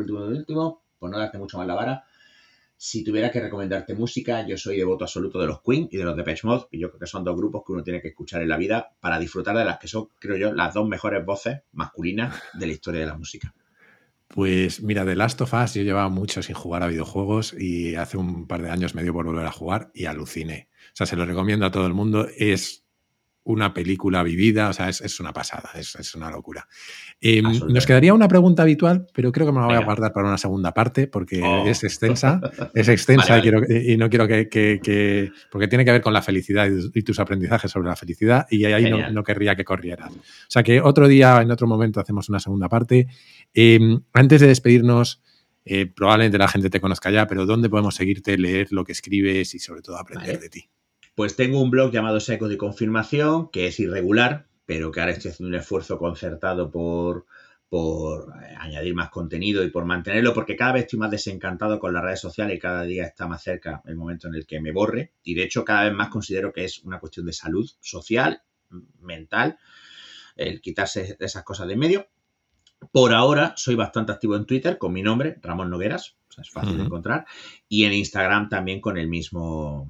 S1: no darte mucho más la vara, si tuviera que recomendarte música, yo soy devoto absoluto de los Queen y de los Depeche Mode, y yo creo que son dos grupos que uno tiene que escuchar en la vida para disfrutar de las que son, creo yo, las dos mejores voces masculinas de la historia de la música.
S3: Pues mira, The Last of Us yo llevaba mucho sin jugar a videojuegos y hace un par de años me dio por volver a jugar y aluciné. O sea, se lo recomiendo a todo el mundo. Es una película vivida, o sea, es una pasada, es una locura. Nos quedaría una pregunta habitual, pero creo que me la voy a guardar para una segunda parte porque es extensa vale. Y no quiero que porque tiene que ver con la felicidad y tus aprendizajes sobre la felicidad y ahí no querría que corrieras. O sea, que otro día, en otro momento, hacemos una segunda parte. Antes de despedirnos, probablemente la gente te conozca ya, pero ¿dónde podemos seguirte, leer lo que escribes y sobre todo aprender de ti?
S1: Pues tengo un blog llamado Seco de Confirmación, que es irregular, pero que ahora estoy haciendo un esfuerzo concertado por añadir más contenido y por mantenerlo, porque cada vez estoy más desencantado con las redes sociales y cada día está más cerca el momento en el que me borre. Y de hecho cada vez más considero que es una cuestión de salud social, mental, el quitarse esas cosas de en medio. Por ahora soy bastante activo en Twitter con mi nombre, Ramón Nogueras, o sea, es fácil de encontrar, y en Instagram también con el mismo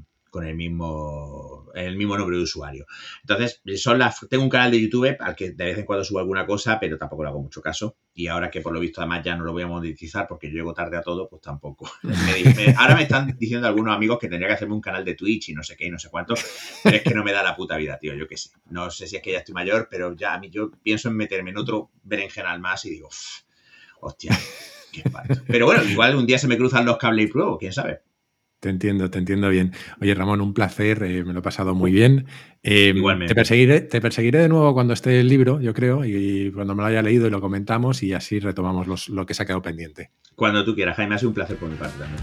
S1: nombre de usuario. Entonces, tengo un canal de YouTube al que de vez en cuando subo alguna cosa, pero tampoco le hago mucho caso. Y ahora que por lo visto además ya no lo voy a monetizar porque yo llego tarde a todo, pues tampoco. Ahora me están diciendo algunos amigos que tendría que hacerme un canal de Twitch y no sé qué y no sé cuánto, pero es que no me da la puta vida, tío, yo qué sé. No sé si es que ya estoy mayor, pero ya a mí yo pienso en meterme en otro berenjenal más y digo, hostia, qué espanto. Pero bueno, igual un día se me cruzan los cables y pruebo, quién sabe.
S3: Te entiendo bien. Oye, Ramón, un placer, me lo he pasado muy bien.
S1: Igualmente.
S3: Te perseguiré de nuevo cuando esté el libro, yo creo, y cuando me lo haya leído y lo comentamos y así retomamos lo que se ha quedado pendiente.
S1: Cuando tú quieras, Jaime, ha sido un placer por mi parte también.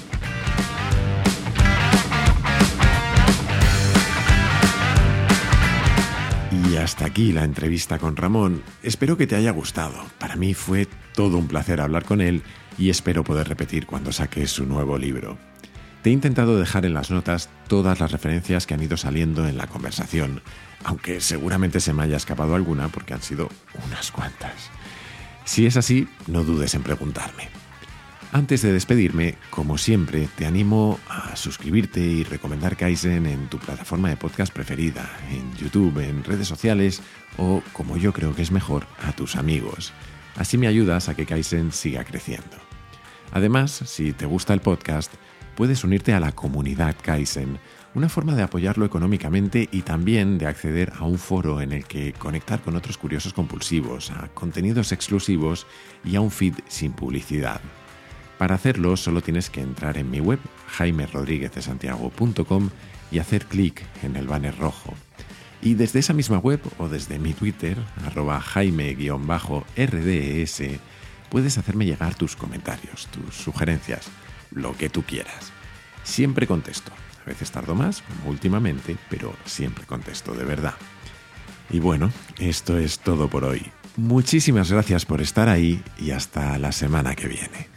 S2: Y hasta aquí la entrevista con Ramón. Espero que te haya gustado. Para mí fue todo un placer hablar con él y espero poder repetir cuando saque su nuevo libro. Te he intentado dejar en las notas todas las referencias que han ido saliendo en la conversación, aunque seguramente se me haya escapado alguna porque han sido unas cuantas. Si es así, no dudes en preguntarme. Antes de despedirme, como siempre, te animo a suscribirte y recomendar Kaizen en tu plataforma de podcast preferida, en YouTube, en redes sociales o, como yo creo que es mejor, a tus amigos. Así me ayudas a que Kaizen siga creciendo. Además, si te gusta el podcast, puedes unirte a la comunidad Kaizen, una forma de apoyarlo económicamente y también de acceder a un foro en el que conectar con otros curiosos compulsivos, a contenidos exclusivos y a un feed sin publicidad. Para hacerlo solo tienes que entrar en mi web, jaimerodriguezdesantiago.com y hacer clic en el banner rojo. Y desde esa misma web o desde mi Twitter, @jaime_rdes, puedes hacerme llegar tus comentarios, tus sugerencias, lo que tú quieras. Siempre contesto. A veces tardo más, como últimamente, pero siempre contesto de verdad. Y bueno, esto es todo por hoy. Muchísimas gracias por estar ahí y hasta la semana que viene.